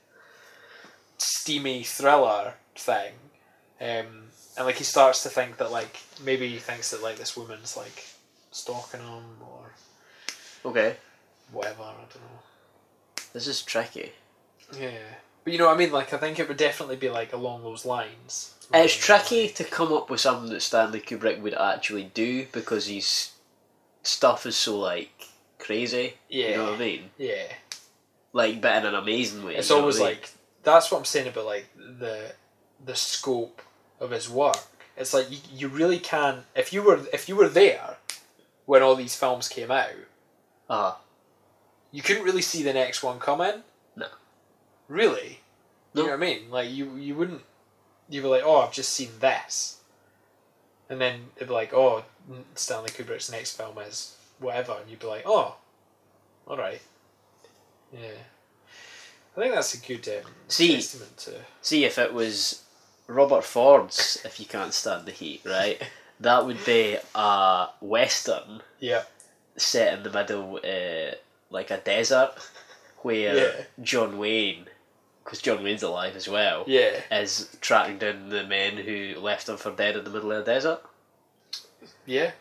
steamy thriller thing, um, and like he starts to think that like maybe he thinks that like this woman's like stalking him or Okay. whatever. I don't know. This is tricky. Yeah, but you know what I mean. Like I think it would definitely be like along those lines. It's tricky to come up with something that Stanley Kubrick would actually do because his stuff is so like crazy. Yeah. You know what I mean? Yeah. Like, but in an amazing way. It's you know always what I mean? like that's what I'm saying about like the the scope of his work. It's like you, you really can if you were if you were there when all these films came out, Uh, you couldn't really see the next one coming. No. Really? No. You know what I mean? Like you you wouldn't you were like, oh, I've just seen this. And then it'd be like, oh, Stanley Kubrick's next film is whatever, and you'd be like, oh, alright. Yeah. I think that's a good um, See- testament to see if it was Robert Ford's If You Can't Stand the Heat, right? That would be a western yeah. set in the middle, uh, like a desert, where Yeah. John Wayne, because John Wayne's alive as well, Yeah. is tracking down the men who left him for dead in the middle of the desert. Yeah.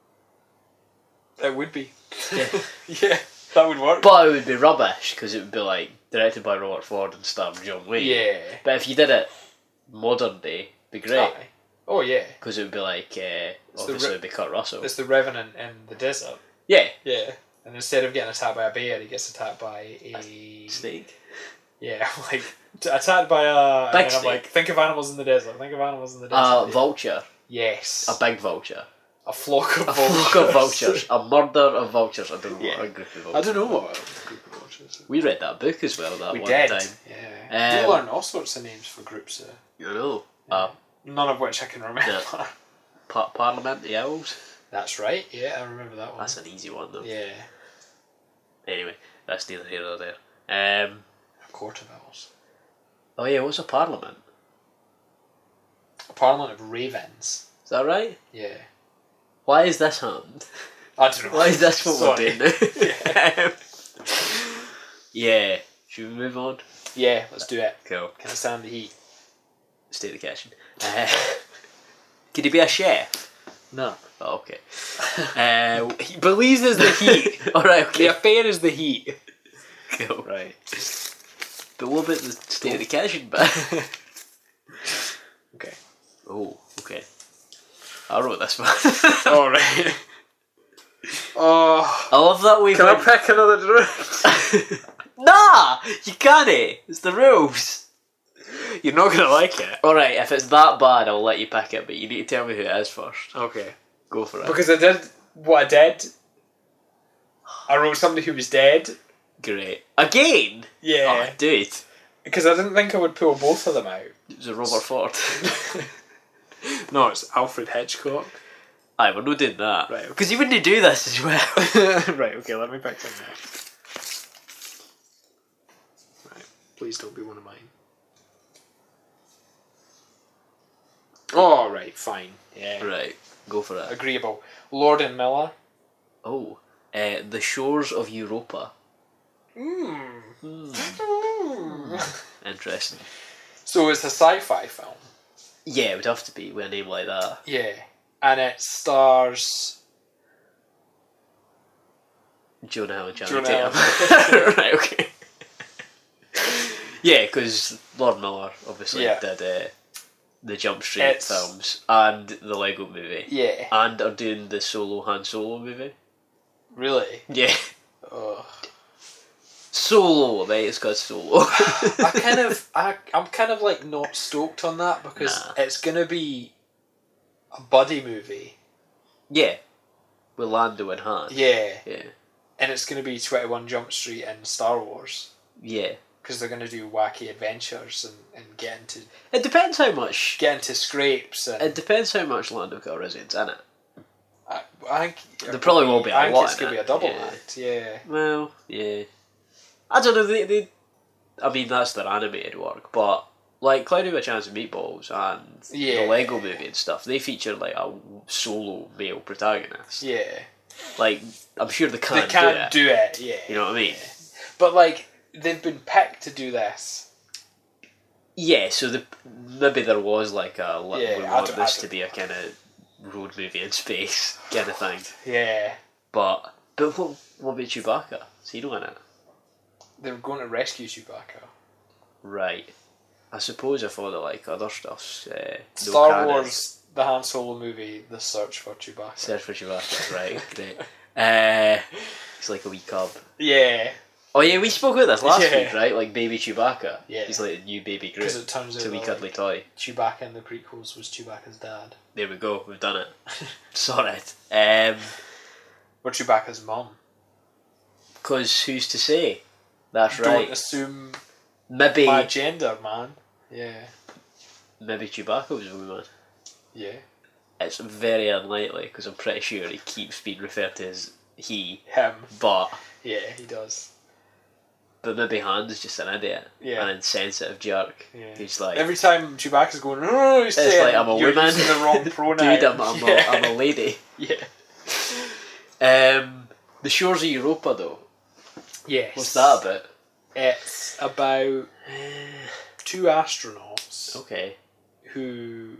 It would be. Yeah. Yeah, that would work. But it would be rubbish, because it would be like directed by Robert Ford and starring John Wayne. Yeah. But if you did it modern day, it'd be great, Aye. Oh yeah. because it would be like, uh, the obviously re- it'd be Kurt Russell. It's the Revenant in the desert. Yeah. Yeah. And instead of getting attacked by a bear, he gets attacked by a Snake. yeah, like t- attacked by a. Big And then I'm snake. like, think of animals in the desert. Think of animals in the desert. A vulture. yes. A big vulture. A flock of A vultures. flock of vultures. A murder of vultures. I don't know Yeah. what a group of vultures. I don't know what a group of vultures. We read that book as well that We one did. time. Yeah. Um, we learned all sorts of names for groups. Uh, You know. Uh, none of which I can remember. Yeah. par- Parliament, the Owls. That's right. Yeah, I remember that one. That's an easy one though. Yeah. Anyway, that's neither here nor there. Um, A court of owls. oh yeah, what's a parliament? A parliament of ravens. Is that right? Yeah. Why is this happened? I don't know. Why is this what Sorry. we're doing now? Yeah. Should we move on? Yeah, let's do it. Cool. Can I stand the heat? State the question. Uh, could he be a chef? No. Oh, okay. Uh, he believes there's the heat. Alright, The okay. affair is the heat. Cool. Right. But what about the state of the question bit? Okay. Oh, okay. I wrote this one. Alright. Oh. I love that we Can I went- pick another direct? Nah! You can't! It's the rules! You're not gonna like it. Alright, if it's that bad, I'll let you pick it, but you need to tell me who it is first. Okay. Go for it. Because I did what I did. I wrote somebody who was dead. Great. Again? Yeah. Oh, dude. Because I didn't think I would pull both of them out. It was a Robert Ford. No, it's Alfred Hitchcock. Aye, we're not doing that. Right, okay. Because you wouldn't do this as well. Right, okay, let me pick something now. Right, please don't be one of mine. Oh, right, fine. Yeah. Right, go for it. Agreeable. Lord and Miller. Oh, uh, The Shores of Europa. Mm. Interesting. So it's a sci-fi film. Yeah, it would have to be with a name like that. Yeah. And it stars... Jonah Hill and Channing Jonah Tatum. Hill. Right, okay. Yeah, because Lord Miller obviously Yeah. did uh, the Jump Street It's- films and the Lego movie. Yeah. And are doing the Solo Han Solo movie. Really? Yeah. Ugh. Solo, mate. It's got Solo. I kind of, I, I'm kind of like not stoked on that because Nah. it's gonna be a buddy movie. Yeah, with Lando and Han. Yeah, Yeah, and it's gonna be twenty-one Jump Street and Star Wars yeah. because they're gonna do wacky adventures and, and get into It depends how much. get into scrapes and. It depends how much Lando Calrissian's in it. I, I think There probably will be a I think lot it's in gonna it, be a double yeah. act. Yeah. Well, yeah. I don't know. They, they, I mean, that's their animated work, but like Cloudy with a Chance of Meatballs and Yeah. the Lego Movie and stuff, they feature like a solo male protagonist. Yeah. Like, I'm sure they They can't, can't do it. do it. Yeah. You know what I mean? But like they've been picked to do this. Yeah. So the maybe there was like a like, Yeah, we I want don't- this I to don't be a kind of road movie in space kind of thing. Yeah. But but what what about Chewbacca? Is he not in it? They were going to rescue Chewbacca. Right. I suppose if all the like other stuff's uh, no Star canon. Wars, the Han Solo movie, The Search for Chewbacca. Search for Chewbacca, right? Great. Uh, he's like a wee cub. Yeah. Oh yeah, we spoke about this last Yeah. week, right? Like baby Chewbacca. Yeah. He's like a new baby Groot. Because it turns It's out a wee that, cuddly like, toy. Chewbacca in the prequels was Chewbacca's dad. There we go. We've done it. Sorted. Um, Or Chewbacca's mum. because who's to say? That's Don't right. assume Maybe my gender, man. Yeah. maybe Chewbacca was a woman. Yeah. It's very unlikely because I'm pretty sure he keeps being referred to as he. Him. But Yeah, he does. but maybe Han's just an idiot, Yeah. an insensitive jerk. Yeah. He's like, Every time Chewbacca's going, oh, he's it's saying like I'm a you're woman. using the wrong pronoun. Dude, I'm, I'm, yeah. a, I'm a lady. yeah. Um, the Shores of Europa, though. Yes. What's that about? It's about two astronauts Okay, who.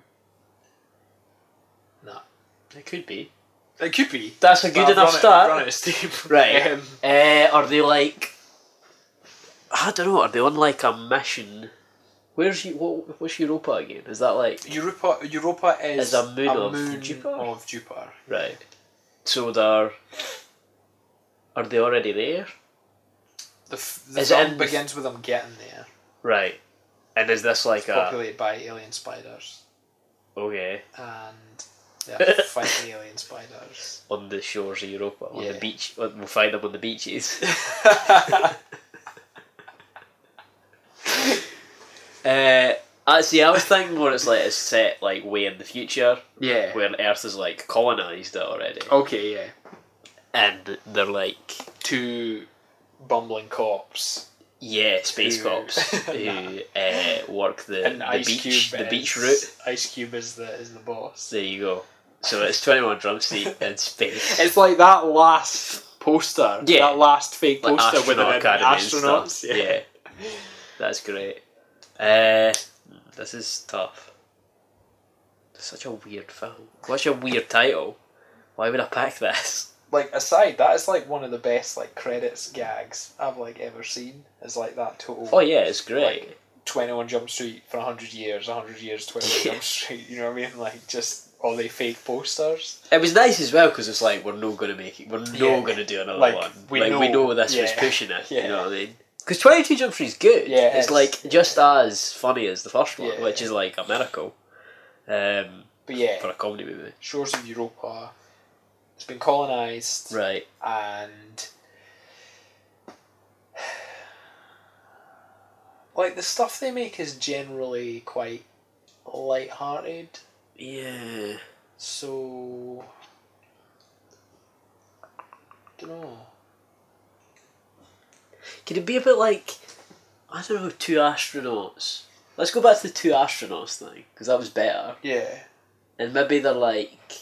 Nah. it could be. It could be. That's a But good I've enough run it- start. I've run it as Steve. Right. Um, Uh, are they like? I don't know. Are they on like a mission? Where's you? What, what's Europa again? Is that like Europa, Europa is Is a moon of moon Jupiter? of Jupiter. right? So they're. Are they already there? The, f- the Is it film in- begins with them getting there. Right. And is this like a Populated by alien spiders. okay And they have to fight the alien spiders. on the shores of Europa on Yeah. the beach? We'll find them on the beaches. Uh, I see. I was thinking where it's like it's set like way in the future, Yeah. where Earth is like colonized already, Okay, yeah. and they're like Two bumbling cops. yeah, space Who- cops who uh, work the, And the Ice beach Cube the beach is- route. Ice Cube is the is the boss. There you go. So it's twenty-one Jump Street in space. It's like that last poster. Yeah. That last fake Like poster with astronaut an academy and astronauts. stuff. Yeah. That's great. Uh, this is tough. It's such a weird film. Such a weird title. Why would I pick this? Like aside, that is like one of the best like credits gags I've like ever seen. Is like that total. Oh yeah, it's great. Like, twenty-one Jump Street for a hundred years, a hundred years, twenty-one Yeah. Jump Street. You know what I mean? Like just all the fake posters. It was nice as well because it's like we're not going to make it. We're not Yeah. going to do another Like, one. we like we know- know this was yeah. pushing it. Yeah. You know what I mean? Because twenty-two Jump Street's good. Yeah, it's it's- like just as funny as the first one, Yeah. which is like a miracle. Um, But yeah, for a comedy movie. Shores of Europa. It's been colonized, Right. and like the stuff they make is generally quite light-hearted. Yeah. So, don't know. Could it be a bit like, I don't know, two astronauts? Let's go back to the two astronauts thing, because that was better. Yeah, And maybe they're like,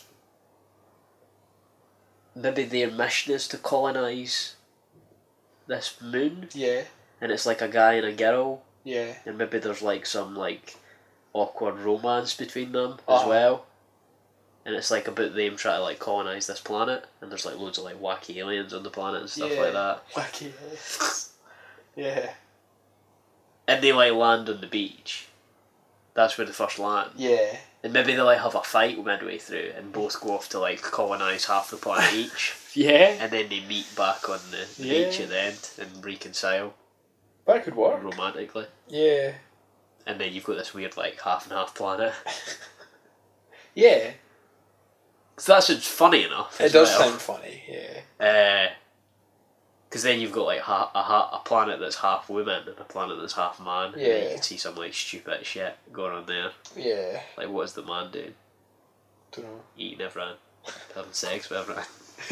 maybe their mission is to colonise this moon, yeah, and it's like a guy and a girl, yeah. and maybe there's like some like awkward romance between them as Uh-huh. well. And it's like about them trying to like colonise this planet, and there's like loads of like wacky aliens on the planet and stuff Yeah. like that. Wacky aliens. Yeah. And they like land on the beach. That's where they first land. Yeah. And maybe they like have a fight midway through and both go off to like colonise half the planet each. Yeah. And then they meet back on the, the Yeah. beach at the end and reconcile That could work. romantically. Yeah. And then you've got this weird like half and half planet. Yeah. So that sounds funny enough. It as does well. sound funny, yeah. Because then you've got like ha- a, ha- a planet that's half woman and a planet that's half man. And then you Yeah. can see some like stupid shit going on there. Yeah. Like, what is the man doing? Don't know. Eating everyone, having sex with everyone.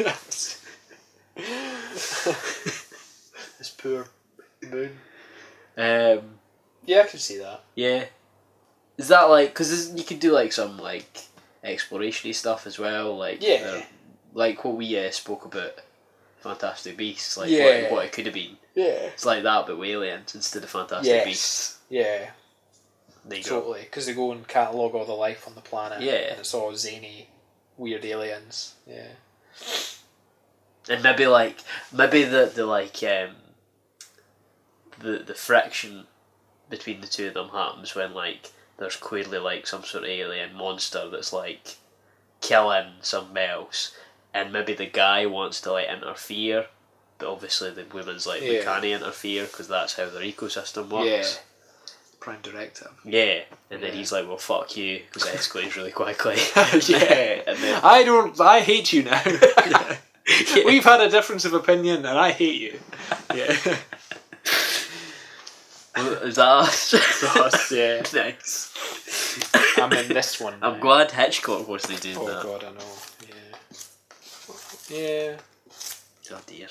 This poor moon. Um, Yeah, I can see that. yeah. Is that like because you could do like some like exploration-y stuff as well, like Yeah. they're- like what we uh, spoke about, Fantastic Beasts, like Yeah. what, what it could have been. Yeah. It's like that, but with aliens instead of Fantastic Yes. Beasts. Yeah. There you go. Totally. Because they go and catalogue all the life on the planet. Yeah. And it's all zany, weird aliens. Yeah. And maybe like maybe the the like um the the friction between the two of them happens when like there's clearly like some sort of alien monster that's like killing somebody else, and maybe the guy wants to like interfere, but obviously the woman's like we Yeah. can't interfere because that's how their ecosystem works. Yeah. Prime Directive. Yeah, and then Yeah. he's like, well, fuck you, because it escalates really quickly. Yeah. And then, I don't. I hate you now. We've had a difference of opinion, and I hate you. Yeah. is that us? us, yeah. Nice. I'm in this one. I'm now. glad Hitchcock wasn't doing Oh that. god, I know. Yeah. Yeah. Oh dear.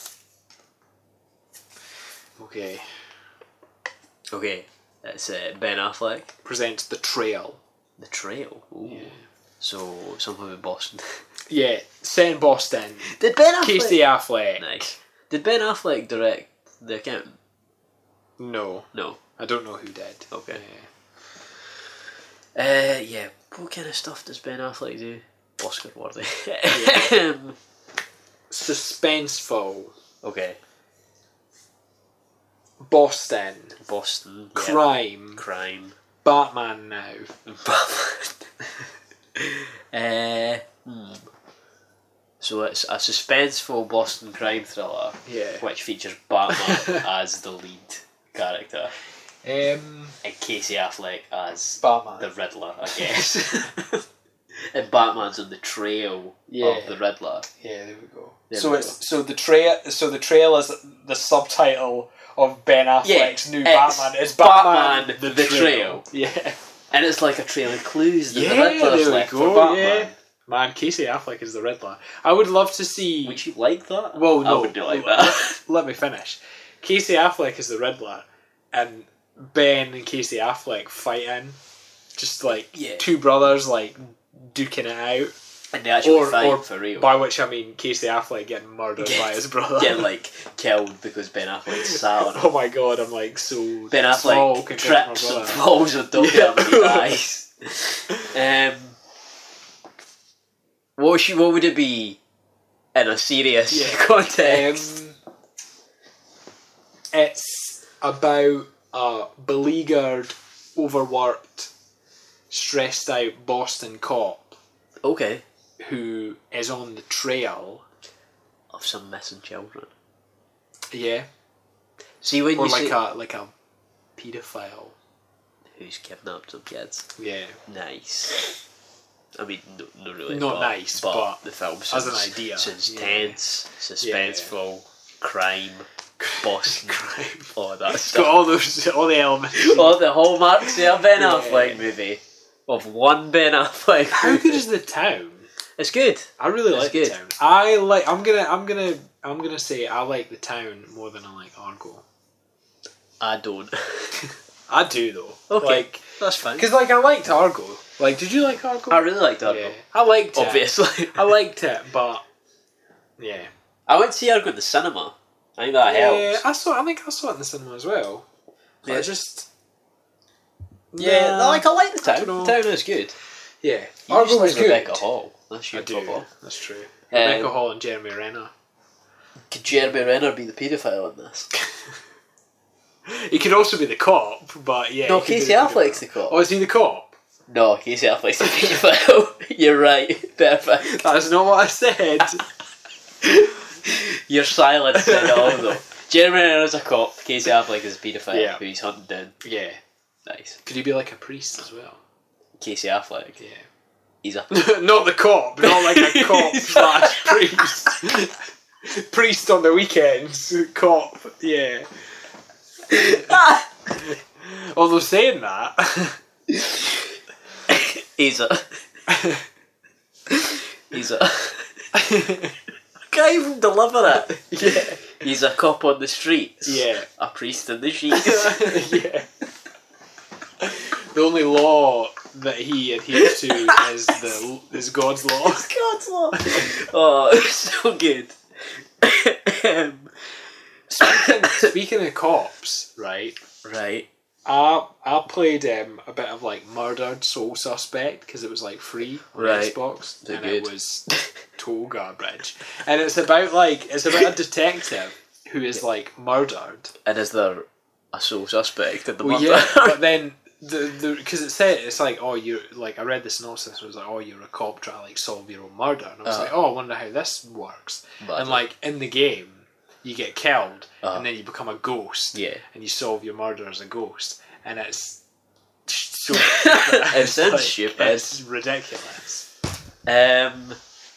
Okay. Okay, it's uh, Ben Affleck. Presents The Trail. The Trail. Ooh. Yeah. So, something with Boston. Yeah. Set in Boston. Did Ben Affleck... Casey Affleck. Nice. Did Ben Affleck direct The Accountant? No. No. I don't know who did. Okay. Yeah. Uh, yeah. What kind of stuff does Ben Affleck do? Oscar worthy. Um, Suspenseful. okay. Boston. Boston. Yeah. Crime. Crime. Batman now. uh, hmm. So it's a suspenseful Boston crime thriller, Yeah. which features Batman as the lead character Um. and Casey Affleck as Batman. the Riddler, I guess. And Batman's on the trail Yeah. of the Riddler. Yeah, there we go. There so we it's go. so the trail. So the trail is the subtitle of Ben Affleck's new it's Batman. It's Batman, Batman, the Trail. Yeah. And it's like a trail of clues that Yeah, the Riddler's there we left go, for Batman. yeah. Man, Casey Affleck is the Riddler. I would love to see. Would you like that? Well, no. I would do like that. Let me finish. Casey Affleck is the Riddler, and Ben and Casey Affleck fighting, just like Yeah. two brothers like duking it out. And they actually Or- fight or for real. By which I mean Casey Affleck getting murdered Yeah. by his brother. Get like killed because Ben Affleck sat on him. Oh my god, I'm like so Ben small Affleck compared to my trips and brother. falls on top of him and he dies. Um, what, should, what would it be in a serious Yeah. context? Um, it's about a beleaguered, overworked, stressed out Boston cop Okay. who is on the trail. Of some missing children. Yeah. See, when Or you like say... a like a paedophile. Who's kidnapped some kids. Yeah. Nice. I mean, no, not really. Not but, nice, but, but the film as an sounds, idea, sounds yeah. tense, suspenseful, crime, Boston, Crime. all of that Got stuff. all those all the elements. All the hallmarks of a Ben Yeah. Affleck movie. Of one Ben Affleck How movie. good is the town? It's good. I really It's like good. the town. I like. I'm gonna. I'm gonna. I'm gonna say I like the town more than I like Argo. I don't. I do though. Okay, Like, that's fine. because like I liked Argo. Like, did you like Argo? I really liked Argo. Yeah. I liked it. Obviously. I liked it, but yeah. I went to see Argo at the cinema. I think that Yeah, helps. I saw. I think I saw it in the cinema as well. But Yeah. I just. Yeah, Nah, like I like the I town. don't The know. town is good. Yeah, You Argo just was like good. Rebecca Hall. That's I your do. trouble. That's true. Um, Rebecca Hall and Jeremy Renner. Could Jeremy Renner be the paedophile in this? He could also be the cop, but yeah. No, he could be Casey the Affleck's the paedophile. cop. Oh, is he the cop? No, Casey Affleck's the paedophile. You're right. Perfect. That's not what I said. Your silence said it all though. Jeremy Renner's a cop. Casey Affleck is a paedophile Yeah. who he's hunting down. Yeah. Nice. Could he be like a priest as well? Casey Affleck. Yeah. He's a. Not the cop, not like a cop slash priest. Priest on the weekends, cop, yeah. Although saying that, he's a. He's a. I can't even deliver it. yeah, He's a cop on the streets. Yeah. A priest in the sheets. yeah. The only law that he adheres to is the is God's law. It's God's law. Oh, it's so good. um, Speaking, speaking of cops, right? right. I I played um, a bit of like Murdered Soul Suspect because it was like free on Right. Xbox, They're and good. it was total garbage. And it's about like it's about a detective who is like murdered. And is there a sole suspect in the Well, murder? yeah, but then the the because it said it's like oh you like I read the synopsis and it was like oh you're a cop trying to like solve your own murder and I was Uh-huh. like oh I wonder how this works. Imagine. And like in the game you get killed Uh-huh. and then you become a ghost. Yeah. And you solve your murder as a ghost, and it's so. It sounds like, stupid. It's ridiculous. Um.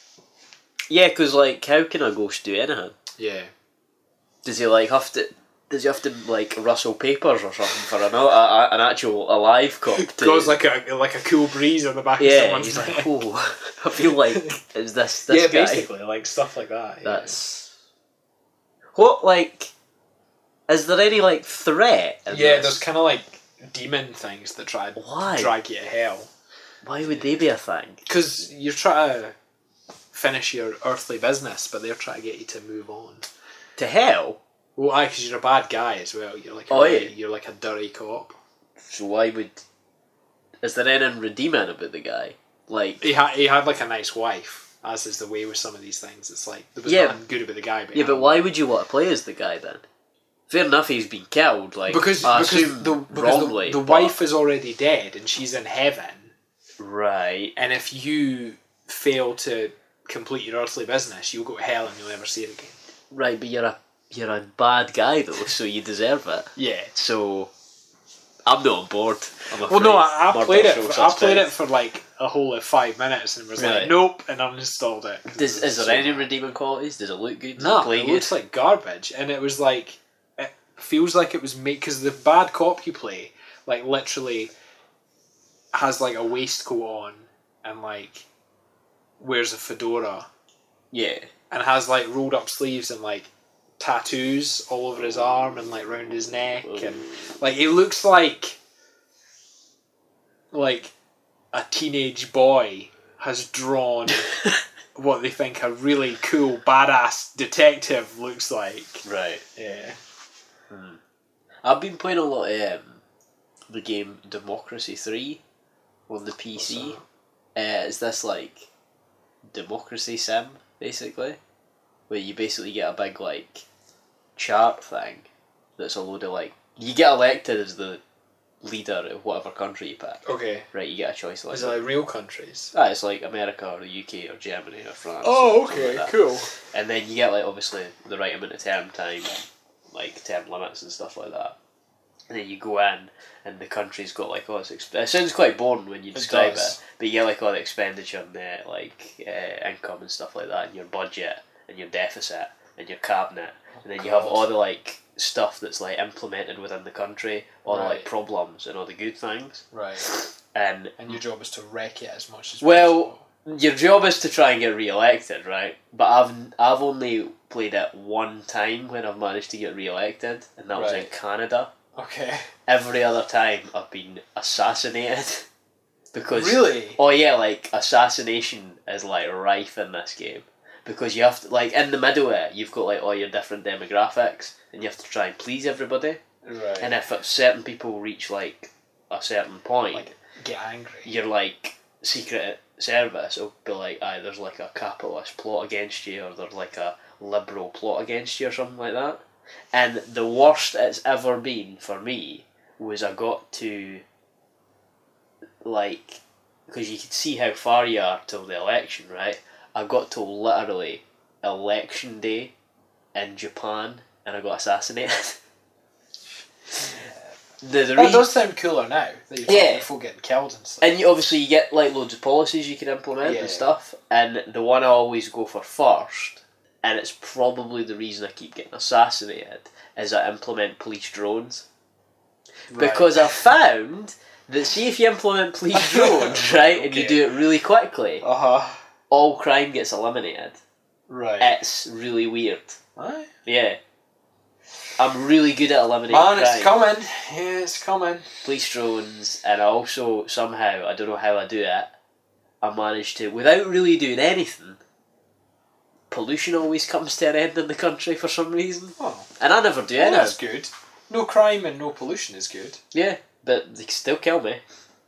Yeah, because like, how can a ghost do anything? Yeah. Does he like have to? Does he have to like rustle papers or something for an, a, a, an actual alive cop? To, Goes like a like a cool breeze on the back of yeah, someone's he's neck. like, oh, I feel like is this this yeah, guy? basically like stuff like that. Yeah. That's what like. Is there any like threat? In yeah. this? There's kind of like demon things that try to Why? drag you to hell Why would they be a thing? because you're trying to finish your earthly business, but they're trying to get you to move on. To hell? Well, aye, because you're a bad guy as well. You're like a Oh, really- yeah. you're like a dirty cop. So why would? Is there anything redeeming about the guy? Like, He had he had like a nice wife, as is the way with some of these things. It's like there was Yeah. nothing good about the guy. But he yeah, had but a why wife. would you want to play as the guy then? Fair enough, he's been killed. Like, Because I because assume the because wrongly. the, the but- wife is already dead and she's in heaven. right? And if you fail to complete your earthly business, you'll go to hell and you'll never see it again. Right, but you're a you're a bad guy though, so you deserve it. Yeah. So I'm not on board. I'm Well, no, I, I Murder played it. Soul For, I played it Suspect. for like a whole of five minutes and was Right. like, nope, and uninstalled it. 'cause Does, it was is there so any bad. redeeming qualities? Does it look good? Does No, it play it good? looks like garbage, and it was like it feels like it was made because the bad cop you play, like literally, has like a waistcoat on and like wears a fedora yeah. and has like rolled up sleeves and like tattoos all over his arm and like round his neck and like it looks like like a teenage boy has drawn what they think a really cool badass detective looks like. Right. Yeah. I've been playing a lot of um, the game Democracy three on the P C. Uh, it's this like democracy sim basically, where you basically get a big like chart thing that's a load of like you get elected as the leader of whatever country you pick. Okay. Right, you get a choice like Is it like real countries? ah, it's like America or the U K or Germany or France. Oh, or something okay, like that. cool. And then you get like obviously the right amount of term time, like term limits and stuff like that. And then you go in, and the country's got like all this. Exp- it sounds quite boring when you describe it, does. but you get like all the expenditure and the like uh, income and stuff like that, and your budget and your deficit and your cabinet, and then you have God. all the like stuff that's like implemented within the country, all the Right. like problems and all the good things, Right. and And your job is to wreck it as much as Well, possible. your job is to try and get re-elected, right? But I've I've only played it one time when I've managed to get re-elected, and that was in Right. Canada. Okay. Every other time I've been assassinated because Really? oh yeah, like assassination is like rife in this game because you have to like in the middle of it you've got like all your different demographics and you have to try and please everybody, Right. and if it, certain people reach like a certain point, like get angry. your like secret service will be like, aye, there's like a capitalist plot against you, or there's like a liberal plot against you, or something like that. And the worst it's ever been for me was I got to, like, because you could see how far you are till the election, right? I got to literally election day in Japan and I got assassinated. the, the That re- does sound cooler now that you're talking Yeah. about folk getting killed and stuff. And you, obviously you get like loads of policies you can implement Yeah. and stuff. And the one I always go for first, and it's probably the reason I keep getting assassinated, is I implement police drones. Right. Because I found that, see, if you implement police drones, right, and you Okay. do it really quickly, Uh huh. all crime gets eliminated. Right. It's really weird. Aye. Yeah. I'm really good at eliminating Man, crime. it's coming. Yeah, it's coming. Police drones, and I also, somehow, I don't know how I do it, I managed to, without really doing anything, pollution always comes to an end in the country for some reason. Oh, And I never do yeah, anything. that's good. No crime and no pollution is good. Yeah, but they can still kill me.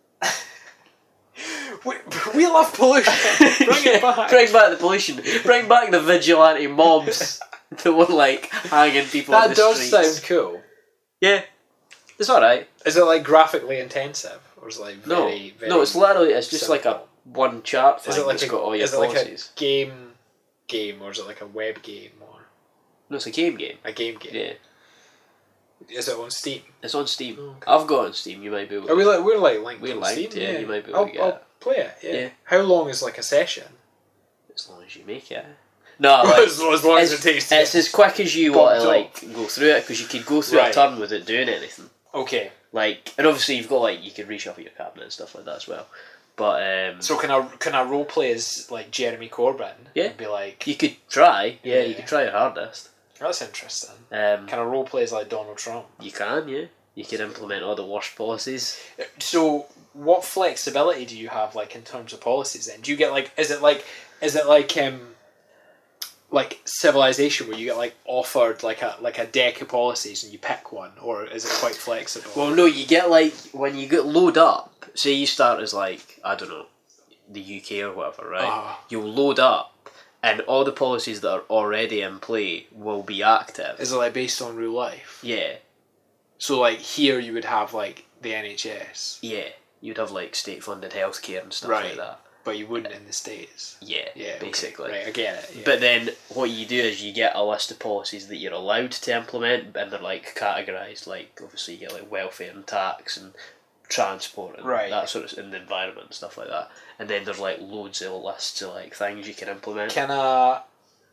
We, we love pollution. Bring it back. Bring back the pollution. Bring back the vigilante mobs that were like hanging people in That the does streets. sound cool. Yeah, it's alright. Is it like graphically intensive, or is it like No, very, very? no, it's literally it's just like a simple? one chart thing Is it like that's a, got all your is it like policies. a game, game, or is it like a web game, or No, it's a game game. a game game? Yeah, Is it on Steam? it's on Steam. Okay. I've got it on Steam. You might be able to. Are we like we're like linked? We're on linked, Steam? yeah, you might be able I'll, to get I'll it. play it. Yeah. Yeah. How long is like a session? As long as you make it. No, like, as, as long as it's, it takes. To it's as quick as you want to Pumped like go through it, because you could go through Right. a turn without doing anything. okay. Like, and obviously you've got like you can reshuffle your cabinet and stuff like that as well. But um, So can I can I role play as like Jeremy Corbyn? Yeah. And be like, you could try. Yeah, Yeah. you could try your hardest. that's interesting. Um, Can I role play as like Donald Trump? you can, yeah. You can implement all the worst policies. So what flexibility do you have like in terms of policies then? Do you get like is it like is it like um like Civilization where you get like offered like a like a deck of policies and you pick one, or is it quite flexible? Well, no, you get like when you get load up. Say you start as like I don't know, the U K or whatever, right? Ah. You'll load up, and all the policies that are already in play will be active. Is it like based on real life? Yeah, So like here you would have like the N H S, yeah. You'd have like state funded healthcare and stuff Right. like that. but you wouldn't in the States. Yeah, Yeah, okay. basically. Right, I get it. Yeah. But then what you do is you get a list of policies that you're allowed to implement, and they're like categorised. Like obviously you get like welfare and tax and transport and Right. that sort of, and the environment and stuff like that. And then there's like loads of lists of like things you can implement. Can I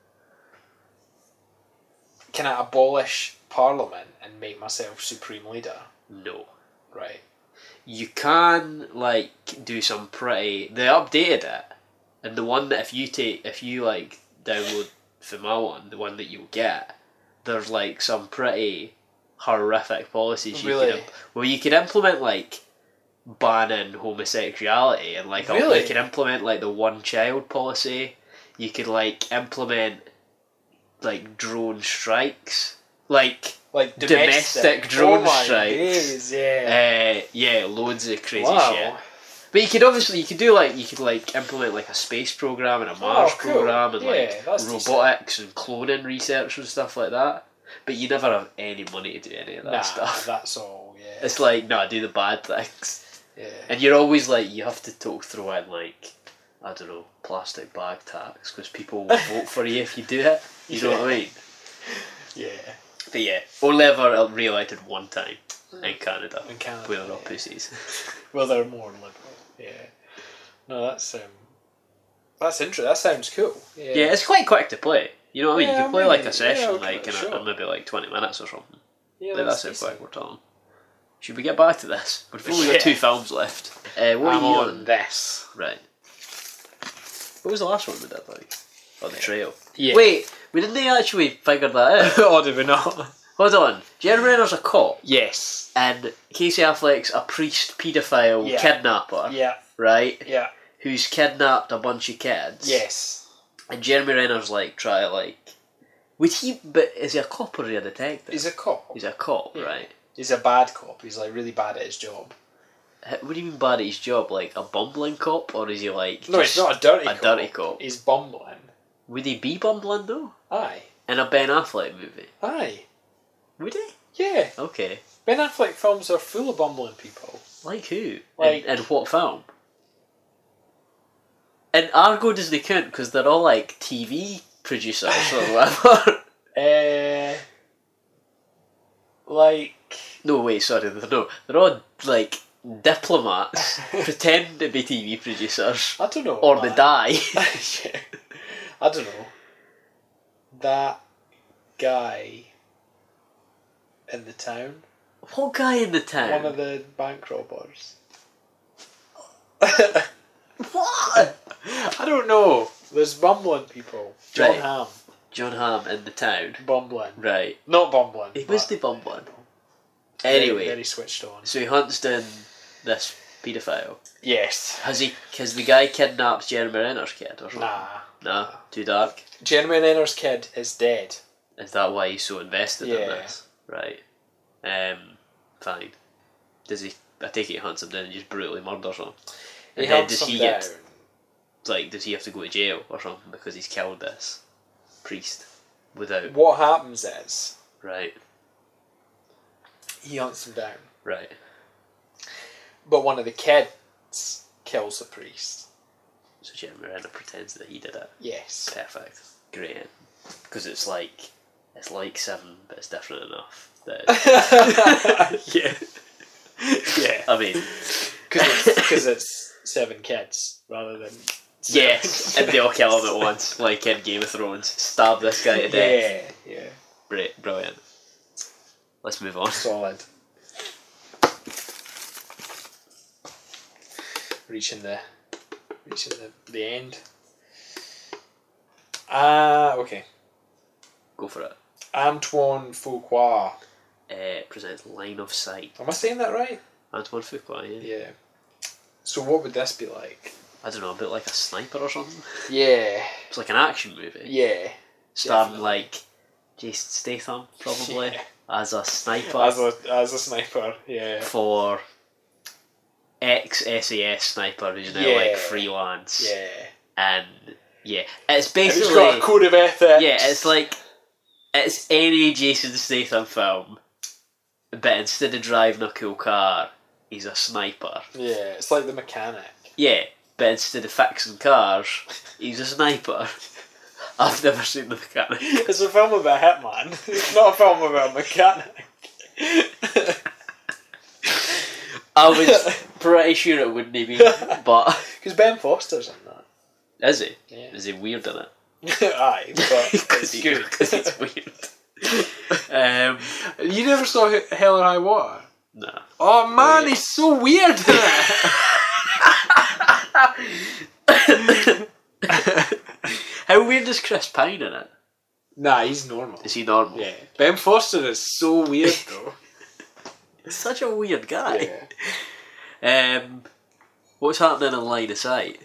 can I abolish Parliament and make myself supreme leader? No. Right. You can like do some pretty. They updated it, and the one that if you take if you like download for my one, the one that you'll get, there's like some pretty horrific policies you Really? can. Imp- well, you can implement like banning homosexuality, and like Really? you can implement like the one child policy. You could like implement like drone strikes, like. Like Domestic domestic, drone oh my strikes. days, yeah. Uh, yeah, loads of crazy Wow. shit. But you could obviously you could do like you could like implement like a space program and a Mars Oh, cool. program and Yeah, like that's robotics and cloning research and stuff like that. But you never have any money to do any of that Nah, stuff. that's all. Yeah. It's like no, do the bad things, yeah. and you're always like you have to to throw in like I don't know plastic bag tax because people will vote for you if you do it. You know what I mean? Yeah. But yeah, only ever re-elected one time in Canada. In Canada. Where they're all yeah. pussies. Well, they're more liberal. Yeah. No, that's um. That's interesting. That sounds cool. Yeah. Yeah, it's quite quick to play. You know what I mean? Yeah, you can play like maybe. a session Yeah, okay, like in, sure. a, in maybe like twenty minutes or something. Yeah, Like, that's that's how decent. quick we're talking. Should we get back to this? We've only got Yeah. two films left. Uh, what I'm are you on on? this. Right. What was the last one we did like? Oh, the trail. Yeah. Wait, we didn't actually figure that out. oh, did we not? Hold on. Jeremy Renner's a cop, Yes. and Casey Affleck's a priest, paedophile, Yeah. kidnapper, Yeah. right? Yeah. Who's kidnapped a bunch of kids. Yes. And Jeremy Renner's like try to like. Would he? But is he a cop or is he a detective? He's a cop. He's a cop, Yeah. right? He's a bad cop. He's like really bad at his job. H- What do you mean bad at his job? Like a bumbling cop, or is he like No, just he's not a dirty a cop. dirty cop? He's bumbling. Would he be bumbling though? Aye. In a Ben Affleck movie? Aye. Would he? Yeah. Okay. Ben Affleck films are full of bumbling people. Like who? Like- in, in what film? And Argo doesn't count because they're all like T V producers or whatever. Uh, like... No, wait, sorry, they're no, they're all like diplomats pretend to be T V producers, I don't know. or man. they die. Yeah. I don't know. That guy in the town. What guy in the town? One of the bank robbers. What? I don't know. There's bumbling people. John Right. Hamm. John Hamm in the town. Bumbling. Right. Not bumbling. He was but the bumbling. very- Anyway, Very switched on. so he hunts down this paedophile. Yes. Has he? Has the guy kidnapped Jeremy Renner's kid or something? Nah. Nah, too dark. Jeremy Renner's kid is dead. Is that why he's so invested in Yeah. this? Right. Um. Fine. Does he? I take it he hunts him down and just brutally murders him. He And then hunts does him he down. get like? Does he have to go to jail or something because he's killed this priest without? What happens is Right. he hunts him down, Right. but one of the kids kills the priest. So Jeremy Renner pretends that he did it. Yes. Perfect. Great. Because it's like it's like Seven, but it's different enough. That Yeah. Yeah. I mean, Because it's, 'cause it's seven kids rather than seven. yes, and they all kill him at once, like in Game of Thrones. Stab this guy to death. Yeah. Yeah. Great, brilliant. Let's move on. Solid. Reaching the reaching the, the end. Ah, okay. Go for it. Antoine Fuqua. Uh, presents Line of Sight. Am I saying that right? Antoine Fuqua, yeah. Yeah. So what would this be like? I don't know, a bit like a sniper or something. Yeah. It's like an action movie. Yeah. Starring definitely. like Jason Statham, probably, Yeah. as a sniper. As a as a sniper, yeah. For ex-S A S sniper who's now Yeah. like freelance. Yeah. And yeah, it's It's basically got a code of ethics. yeah, it's like it's any Jason Statham film, but instead of driving a cool car, he's a sniper. Yeah, it's like The Mechanic. Yeah, but instead of fixing cars, he's a sniper. I've never seen The Mechanic. It's a film about a hitman. It's not a film about a mechanic. I was pretty sure it wouldn't be, but Because Ben Foster's in that. is he? Yeah. Is he weird in it? Aye, but Because it's good. it's weird. Um, You never saw H- Hell or High Water? no. Oh man, yeah. he's so weird in it. How weird is Chris Pine in it? Nah, he's normal. Is he normal? Yeah. Ben Foster is so weird though. He's such a weird guy. Yeah. Um, what's happening in Line of Sight?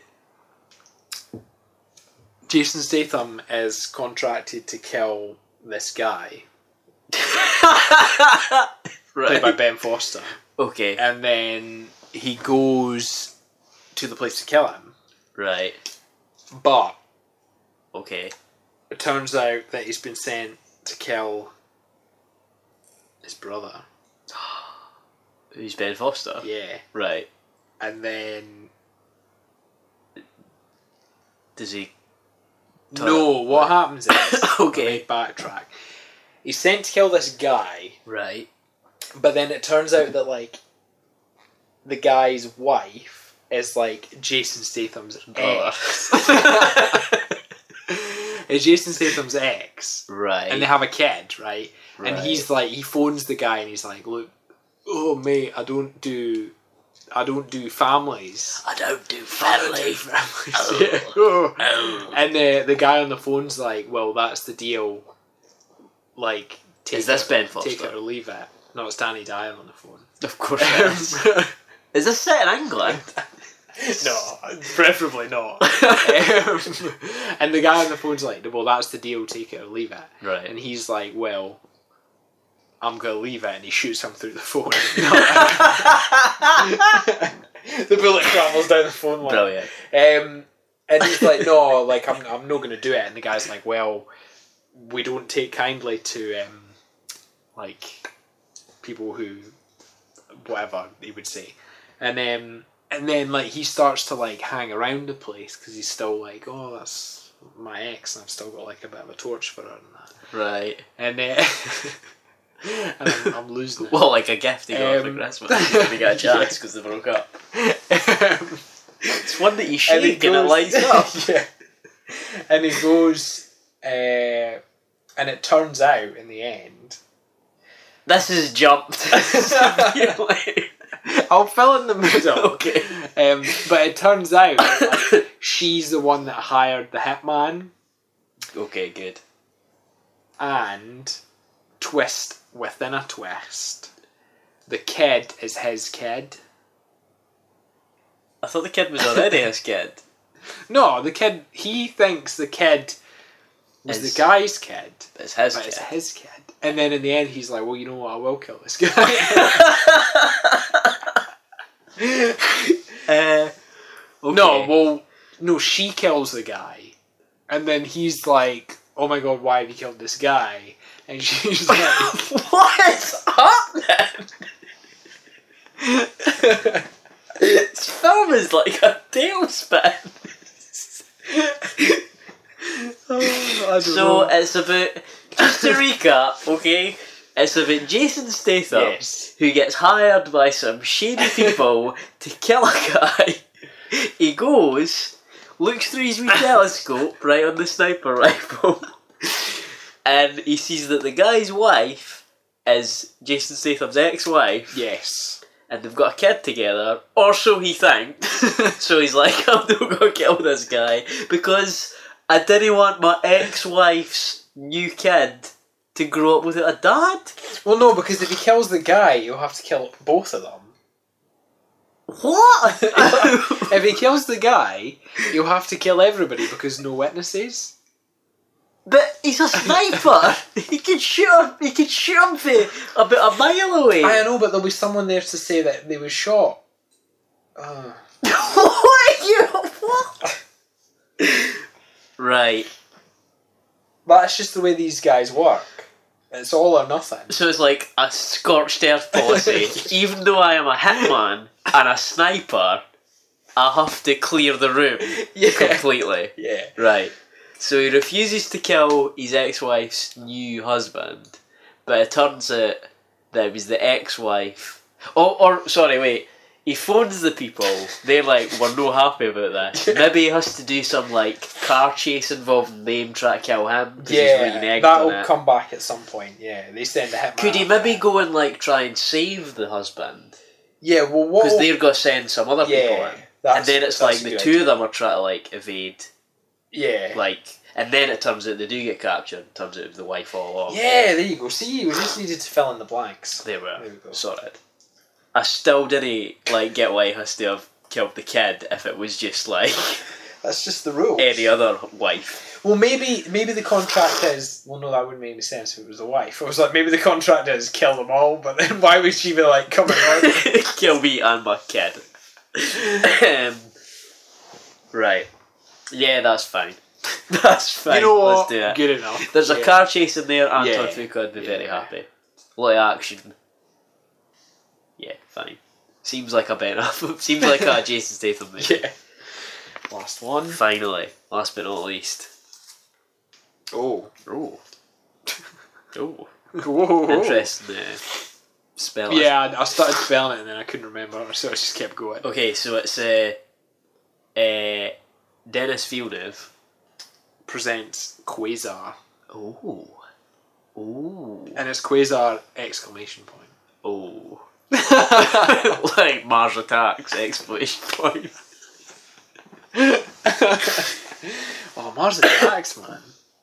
Jason Statham is contracted to kill this guy, played by Right. Ben Foster. Okay. And then he goes to the place to kill him. Right. But Okay. it turns out that he's been sent to kill his brother. Who's Ben Foster? Yeah. Right. And then... Does he? No, what happens is... Okay. Let me backtrack. He's sent to kill this guy, Right. but then it turns out that, like, the guy's wife is, like, Jason Statham's Brother. ex. It's Jason Statham's ex. Right. And they have a kid, right? And Right. he's like, he phones the guy and he's like, look, oh mate, I don't do, I don't do families. I don't do I don't family. do families. Oh. Yeah. Oh. Oh. And the the guy on the phone's like, well, that's the deal. Like, take Is this it, Ben Foster? Take it or leave it. No, it's Danny Dyer on the phone. Of course it is. Is this set in England? No, preferably not. um, and the guy on the phone's like, well, that's the deal, take it or leave it. Right. And he's like, well, I'm going to leave it, and he shoots him through the phone. The bullet travels down the phone line. Brilliant. Um, and he's like, no, like, I'm, I'm not going to do it. And the guy's like, well, we don't take kindly to um, like people who whatever he would say, and then and then like he starts to like hang around the place because he's still like, oh, that's my ex, and I've still got like a bit of a torch for her and that. Right. And uh, and I'm, I'm losing it. Well, like a gift he got Um, for Christmas. They got a chance because they broke up. Um, It's one that you and he shake and, it goes- lights up. yeah. And he goes, uh, and it turns out in the end. This is jumped. severely. I'll fill in the middle. Okay. Um, but it turns out like, she's the one that hired the hitman, Okay, good. and twist within a twist, the kid is his kid. I thought the kid was already his kid. No, the kid, he thinks the kid was Is- the guy's kid, It's his but kid. it's his kid. And then in the end, he's like, well, you know what, I will kill this guy. uh, okay. No, well, no, she kills the guy. And then he's like, oh my god, why have you killed this guy? And she's like... What is happening? This film is like a tailspin. Oh, I don't So know. it's about, just to recap, okay, it's about Jason Statham, Yes. who gets hired by some shady people to kill a guy. He goes, looks through his wee telescope right on the sniper rifle, and he sees that the guy's wife is Jason Statham's ex-wife, Yes. and they've got a kid together, or so he thinks. So he's like, I'm not going to kill this guy because I didn't want my ex-wife's new kid to grow up without a dad. Well, no, because if he kills the guy, you'll have to kill both of them. What? If he kills the guy, you'll have to kill everybody because no witnesses. But he's a sniper. He can shoot him. He can shoot him for about a mile away. I know, but there'll be someone there to say that they were shot. Uh. What are you? What? Right. That's just the way these guys work. It's all or nothing. So it's like a scorched earth policy. Even though I am a hitman and a sniper, I have to clear the room Yeah. completely. Yeah. Right. So he refuses to kill his ex-wife's new husband, but it turns out that it was the ex-wife. Oh, or sorry, wait. He phones the people. They're like, we're no happy about this. Maybe he has to do some like car chase involving them trying to kill him. 'Cause he's Yeah, reneged that'll on it. come back at some point. Yeah, they send a hitman. Could he after maybe him. go and like try and save the husband? Yeah, well, what? Because they're going to send some other Yeah, people in. that's- And then it's that's like a the good two idea. of them are trying to like evade. Yeah. Like, and then it turns out they do get captured. It turns out it was the wife all along. Yeah, there you go. See, we just needed to fill in the blanks. They were There we go. sorted. I still didn't like get why he has to have killed the kid if it was just like That's just the rules. any other wife. Well, maybe maybe the contract is. Well, no, that wouldn't make any sense if it was the wife. I was like, maybe the contract is kill them all, but then why would she be like coming on? Kill me and my kid. um, right. Yeah, that's fine. That's fine. You know what? Let's do it. Good enough. There's a Yeah. car chase in there. Anton Yeah. Fuqua would be very Yeah. happy. A lot of action. Yeah, fine. Seems like a Ben Affleck. Seems like a Jason Statham movie. Yeah. Last one. Finally, last but not least. Oh. Oh. Oh. Whoa. Interesting. Uh, spell. it. Yeah, I I started spelling it and then I couldn't remember, so I just kept going. Okay, so it's uh, uh, Dennis Villeneuve. Presents Quasar. Oh. Oh. And it's Quasar exclamation point. Oh. Like Mars Attacks! Exclamation point. Oh, Mars Attacks, man.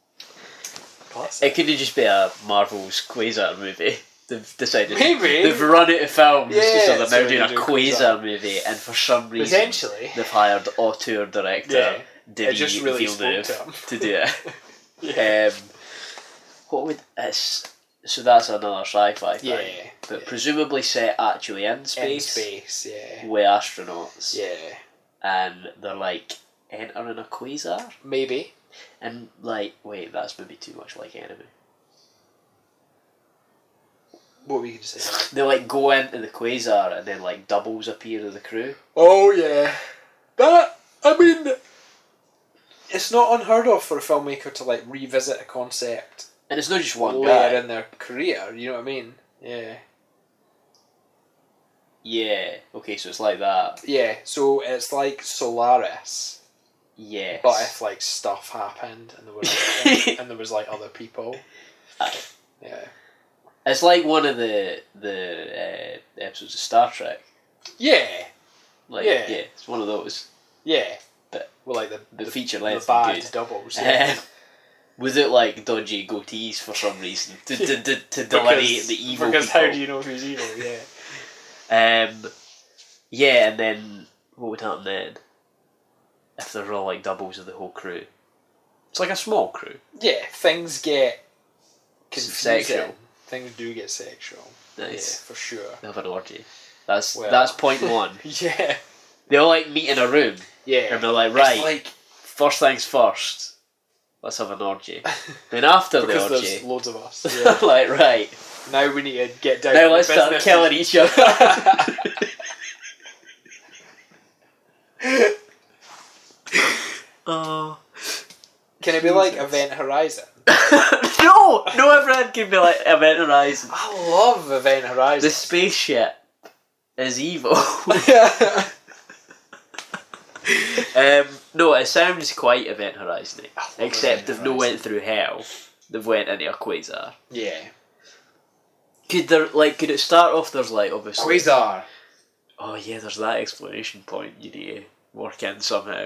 It could just be a Marvel's Quasar movie. They've decided Maybe. they've run out of films, Yeah, so they're so now doing they're a doing Quasar Quasar. movie, and for some reason Potentially. they've hired auteur director Yeah. Denis It just really Villeneuve spoke to him. to do it. Yeah. Um, what would it's so that's another sci-fi thing, Yeah, but yeah. presumably set actually in In space, space, yeah. with astronauts, Yeah. and they're like entering a quasar, Maybe. and like wait, that's maybe too much like enemy. What were you going to say? They like go into the quasar and then like doubles appear to the crew. Oh yeah, that I mean, it's not unheard of for a filmmaker to like revisit a concept And it's not just one later guy. in their career. You know what I mean? Yeah. Yeah. Okay, so it's like that. Yeah. So it's like Solaris, Yes. but if like stuff happened and there were like, and there was like other people. Aye. Yeah. It's like one of the the uh, episodes of Star Trek. Yeah. Like Yeah. yeah, it's one of those. Yeah. But Well, like the the, the, feature the length bad is good. doubles. Yeah. Um, with it like dodgy goatees for some reason to to, to, to delineate the evil Because people. how do you know who's evil? Yeah. Um, yeah, and then what would happen then? If they're all like doubles of the whole crew, it's like a small crew. Yeah. Things get confusing. Sexual. Things do get sexual. Nice. Yeah, for sure. They have an orgy. That's Well. that's point one. Yeah. They all like meet in a room Yeah. and they're like, It's right, like first things first. Let's have an orgy. Then after the because orgy, there's loads of us. Yeah. like right Now we need to get down. now to let's the start business. killing each other. Oh. Can it be like Jesus. Event Horizon? no, no everyone can be like Event Horizon. I love Event Horizon. The spaceship is evil. um, no, it sounds quite Event Horizon, I love except Event they've no Horizon. went through hell. They've went into a quasar. Yeah. Could there like could it start off? There's like obviously. Quasar. Oh yeah, there's that explanation point you need to work in somehow.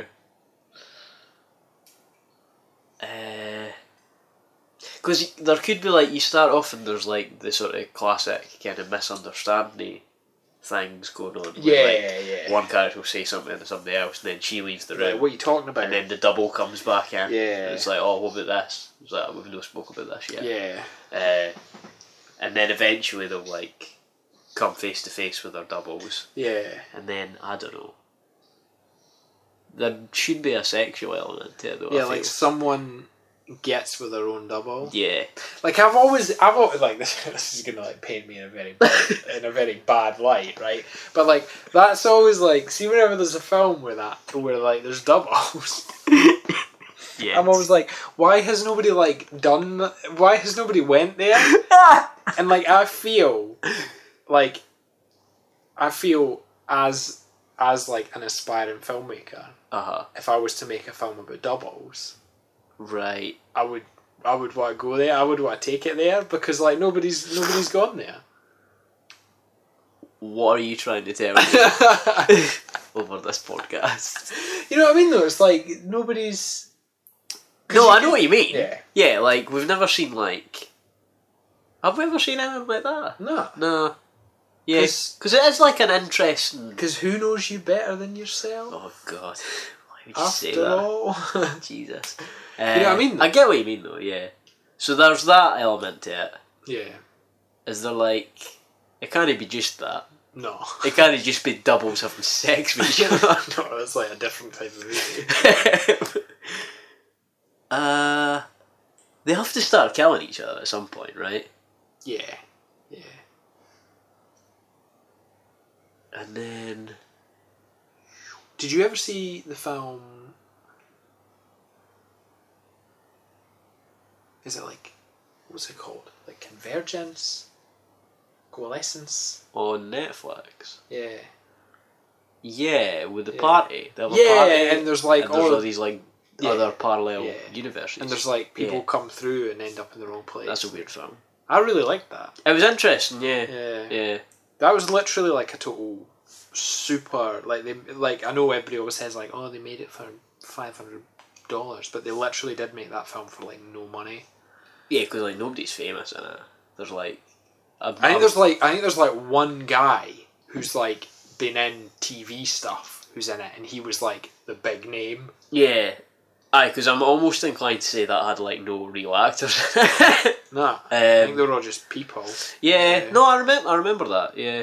Because there could be like you start off and there's like the sort of classic kind of misunderstanding things going on. Yeah, where, like, yeah. one character will say something to somebody else, and then she leaves the room, Like, what are you talking about? and then the double comes back in. Yeah. And it's like, oh, what about this? It's like, we've no spoke about this yet. Yeah. Uh, and then eventually they'll like come face to face with their doubles, Yeah. and then I don't know. There should be a sexual element to it, though. I Yeah, feel. like someone gets with their own double. yeah, Like I've always, I've always like this. This is gonna like paint me in a very, bad, in a very bad light, right? But like that's always like, see, whenever there's a film where that, where like there's doubles, yeah. I'm always like, why has nobody like done? Why has nobody went there? And like I feel, like, I feel as as like an aspiring filmmaker, uh huh. if I was to make a film about doubles, Right. I would I would want to go there. I would want to take it there because like nobody's nobody's gone there. What are you trying to tell me over this podcast? You know what I mean? Though it's like nobody's. 'cause No, you I can- know what you mean. Yeah. Yeah, like we've never seen like. Have we ever seen anything like that? No, No. Yeah, 'Cause- because it is like an interesting. because who knows you better than yourself? Oh God, why would you say After that? all. Jesus. know what I mean, though? I get what you mean though. Yeah. So there's that element to it. Yeah. Is there like? It can't be just that. No. It can't just be doubles having sex with each other. No, it's like a different type of movie. uh, they have to start killing each other at some point, right? Yeah. Yeah. And then Did you ever see the film? Is it like, what's it called? Like Convergence, Coalescence. on Netflix, Yeah. yeah, with the Yeah. party, they have a Yeah, party, and there's like and there's all all these like Yeah. other parallel Yeah. universes, and there's like people Yeah. come through and end up in the wrong place. That's a weird film. I really liked that. It was interesting, yeah, Yeah. yeah. That was literally like a total super like they like I know everybody always says like, oh, they made it for five hundred dollars, but they literally did make that film for like no money. Yeah, because like nobody's famous in it. There's like, a, I think there's like I think there's like one guy who's like been in T V stuff who's in it, and he was like the big name. yeah, aye, because I'm almost inclined to say that had like no real actors. Nah, I think um, they were all just people. yeah, Yeah. no, I remember, I remember that. Yeah,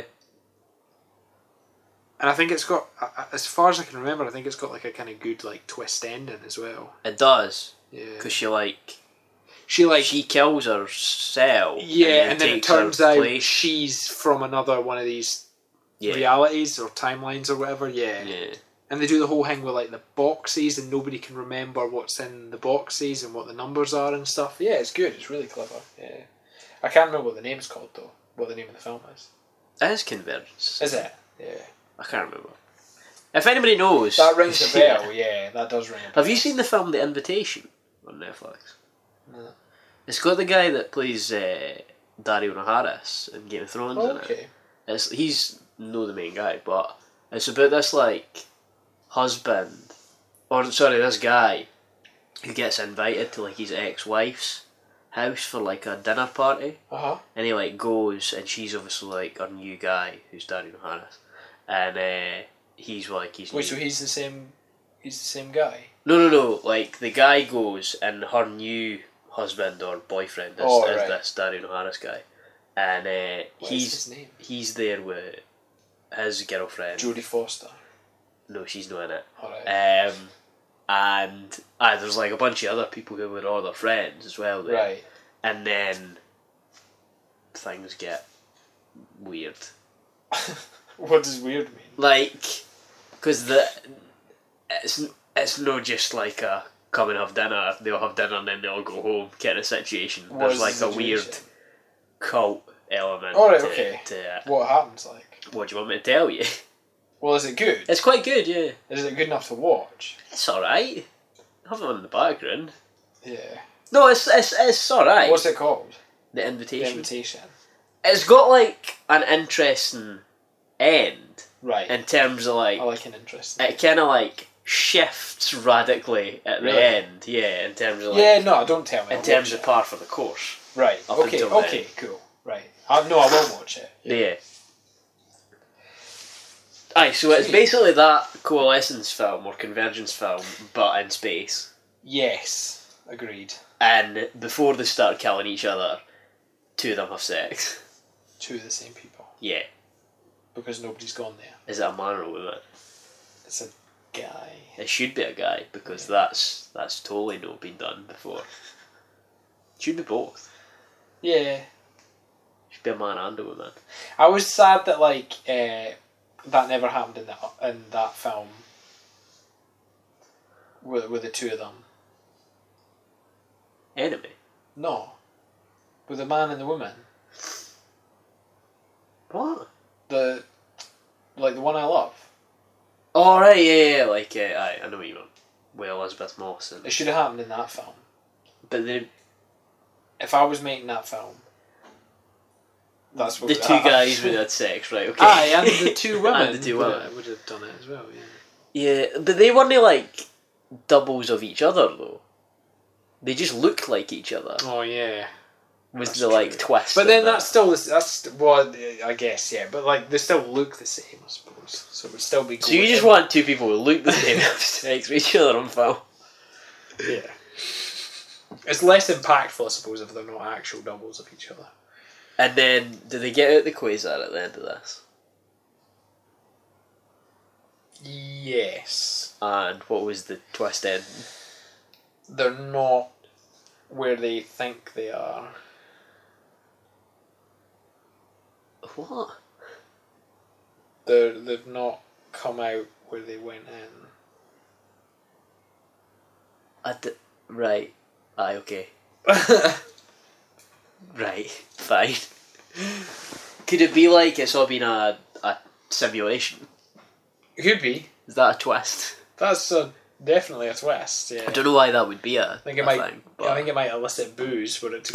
And I think it's got, as far as I can remember, I think it's got like a kind of good like twist ending as well. it does Yeah. because she like, she like She kills herself. yeah, and then, it takes her turns out place. she's from another one of these yeah. realities or timelines or whatever. Yeah. Yeah. And they do the whole thing with like the boxes, and nobody can remember what's in the boxes and what the numbers are and stuff. Yeah, it's good. It's really clever. Yeah, I can't remember what the name's called though. What the name of the film is? It is Convergence. Is it? Yeah. I can't remember. If anybody knows, That rings a bell. Yeah, that does ring a bell. Have you seen the film The Invitation on Netflix? No. It's got the guy that plays uh, Dario Naharis in Game of Thrones Oh, in it. okay. It's, he's no the main guy, but it's about this like husband, or sorry, this guy who gets invited to like his ex-wife's house for like a dinner party, Uh huh. and he like goes, and she's obviously like a new guy who's Dario Naharis, and uh, he's like he's Wait, new. so he's the same? He's the same guy? No, no, no. Like the guy goes, and her new husband or boyfriend is, Oh, is right. this Dario Naharis guy, and uh, What is he's his name? he's there with his girlfriend. Jodie Foster. No, she's not in it. Alright. Um, and uh, there's like a bunch of other people who were all their friends as well there. Right. And then things get weird. What does weird mean? Like, because the it's it's not just like a come and have dinner. They all have dinner and then they all go home kind of situation. What There's is like the a weird situation? cult element. Alright, to, okay. to it. What happens like? What do you want me to tell you? Well, is it good? It's quite good, yeah. Is it good enough to watch? It's alright. Have it on in the background. Yeah. No, it's it's it's alright. What's it called? The Invitation. The Invitation. It's got like an interesting end Right. in terms of like I like an interest. it kind of like shifts radically at Really? the end. Yeah, in terms of like Yeah, no, don't tell me. in I'll terms watch of it. par for the course. Right. up Okay. until then. Okay. Cool. Right. Uh, no, I won't watch it. Yeah. Aye, so it's Sweet. basically that coalescence film or convergence film, but in space. Yes. Agreed. And before they start killing each other, two of them have sex. Two of the same people. Yeah. Because nobody's gone there. Is it a man or a woman? It's a guy. It should be a guy because that's that's totally not been done before. Should be both. Yeah. Should be a man and a woman. I was sad that like uh, that never happened in that in that film. With with the two of them. Enemy. No. With the man and the woman. What? The like the one I love. Oh right, yeah, yeah, like uh, aye, I know what you mean. With Elizabeth Moss and It should have happened in that film. but the If I was making that film, that's what the would two happen. guys would have sex, right? Okay. Aye, and the two women. And the two would women. have- would have done it as well. Yeah. Yeah, but they weren't like doubles of each other though. They just looked like each other. Oh yeah. Was That's the like true. twist? But of then that. that's still the- that's well, I guess yeah. But like they still look the same, I suppose. So it would still be. So you going just in. want two people who look the same have sex with each other on film. Yeah. It's less impactful, I suppose, if they're not actual doubles of each other. And then, do they get out the quasar at the end of this? Yes. And what was the twist end? They're not where they think they are. What? They're, they've not come out where they went in. I d- right. Aye, okay. Right. Fine. Could it be like it's all been a, a simulation? Could be. Is that a twist? That's a, definitely a twist. Yeah. I don't know why that would be a, I think it a might. thing. But... I think it might elicit booze for it to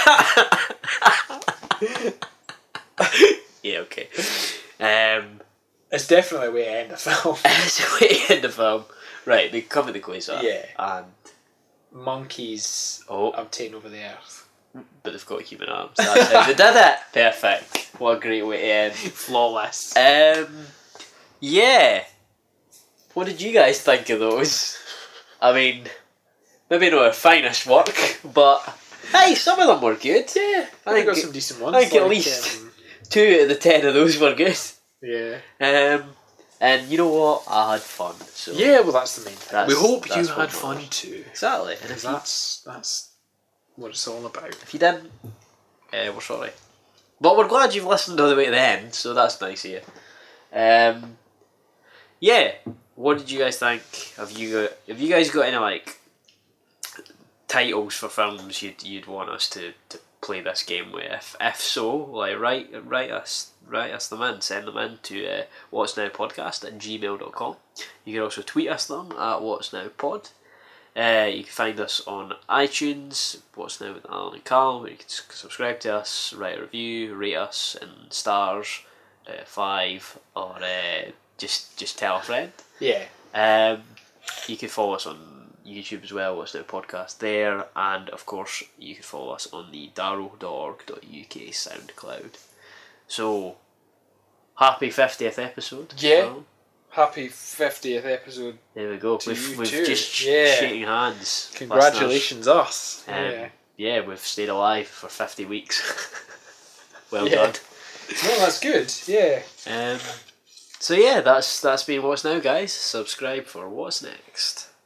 go wrong. yeah, okay. Um, It's definitely a way to end a film. it's a way to end the film. Right, they cover the quasar. Yeah. And Monkeys oh, have taken over the earth. but they've got human arms. That's how they did it. Perfect. What a great way to end. Flawless. Um, yeah. What did you guys think of those? I mean, maybe not our finest work, but hey, some of them were good. Yeah, I I think got some decent ones. I think at like, least um, two out of the ten of those were good. yeah. Um, and you know what? I had fun. So Yeah, well, that's the main thing. That's- we hope you that's had what fun matters. too. exactly. And if Because you, that's that's what it's all about. If you didn't, uh, we're sorry. But we're glad you've listened all the way to the end, so that's nice of you. Um, yeah, what did you guys think? Have you got, have you guys got any like titles for films you'd you'd want us to, to play this game with? If if so, like write write us write us them in, send them in to uh, what's now podcast at gmail dot com. You can also tweet us them at what's now pod. Uh, you can find us on iTunes, What's Now with Alan and Carl. You can s- subscribe to us, write a review, rate us in stars, uh, five, or uh, just just tell a friend. Yeah. Um, you can follow us on YouTube as well, What's Now Podcast there, and of course you can follow us on the darrow dot org dot U K SoundCloud. So, happy fiftieth episode. Yeah. Carl. Happy fiftieth episode. There we go. To We've, you we've too. just sh- Yeah. shaking hands. Congratulations, us. Um, yeah. yeah, we've stayed alive for fifty weeks. Well Yeah. done. No, that's good. Yeah. Um, so yeah, that's that's been What's Now, guys. Subscribe for what's next.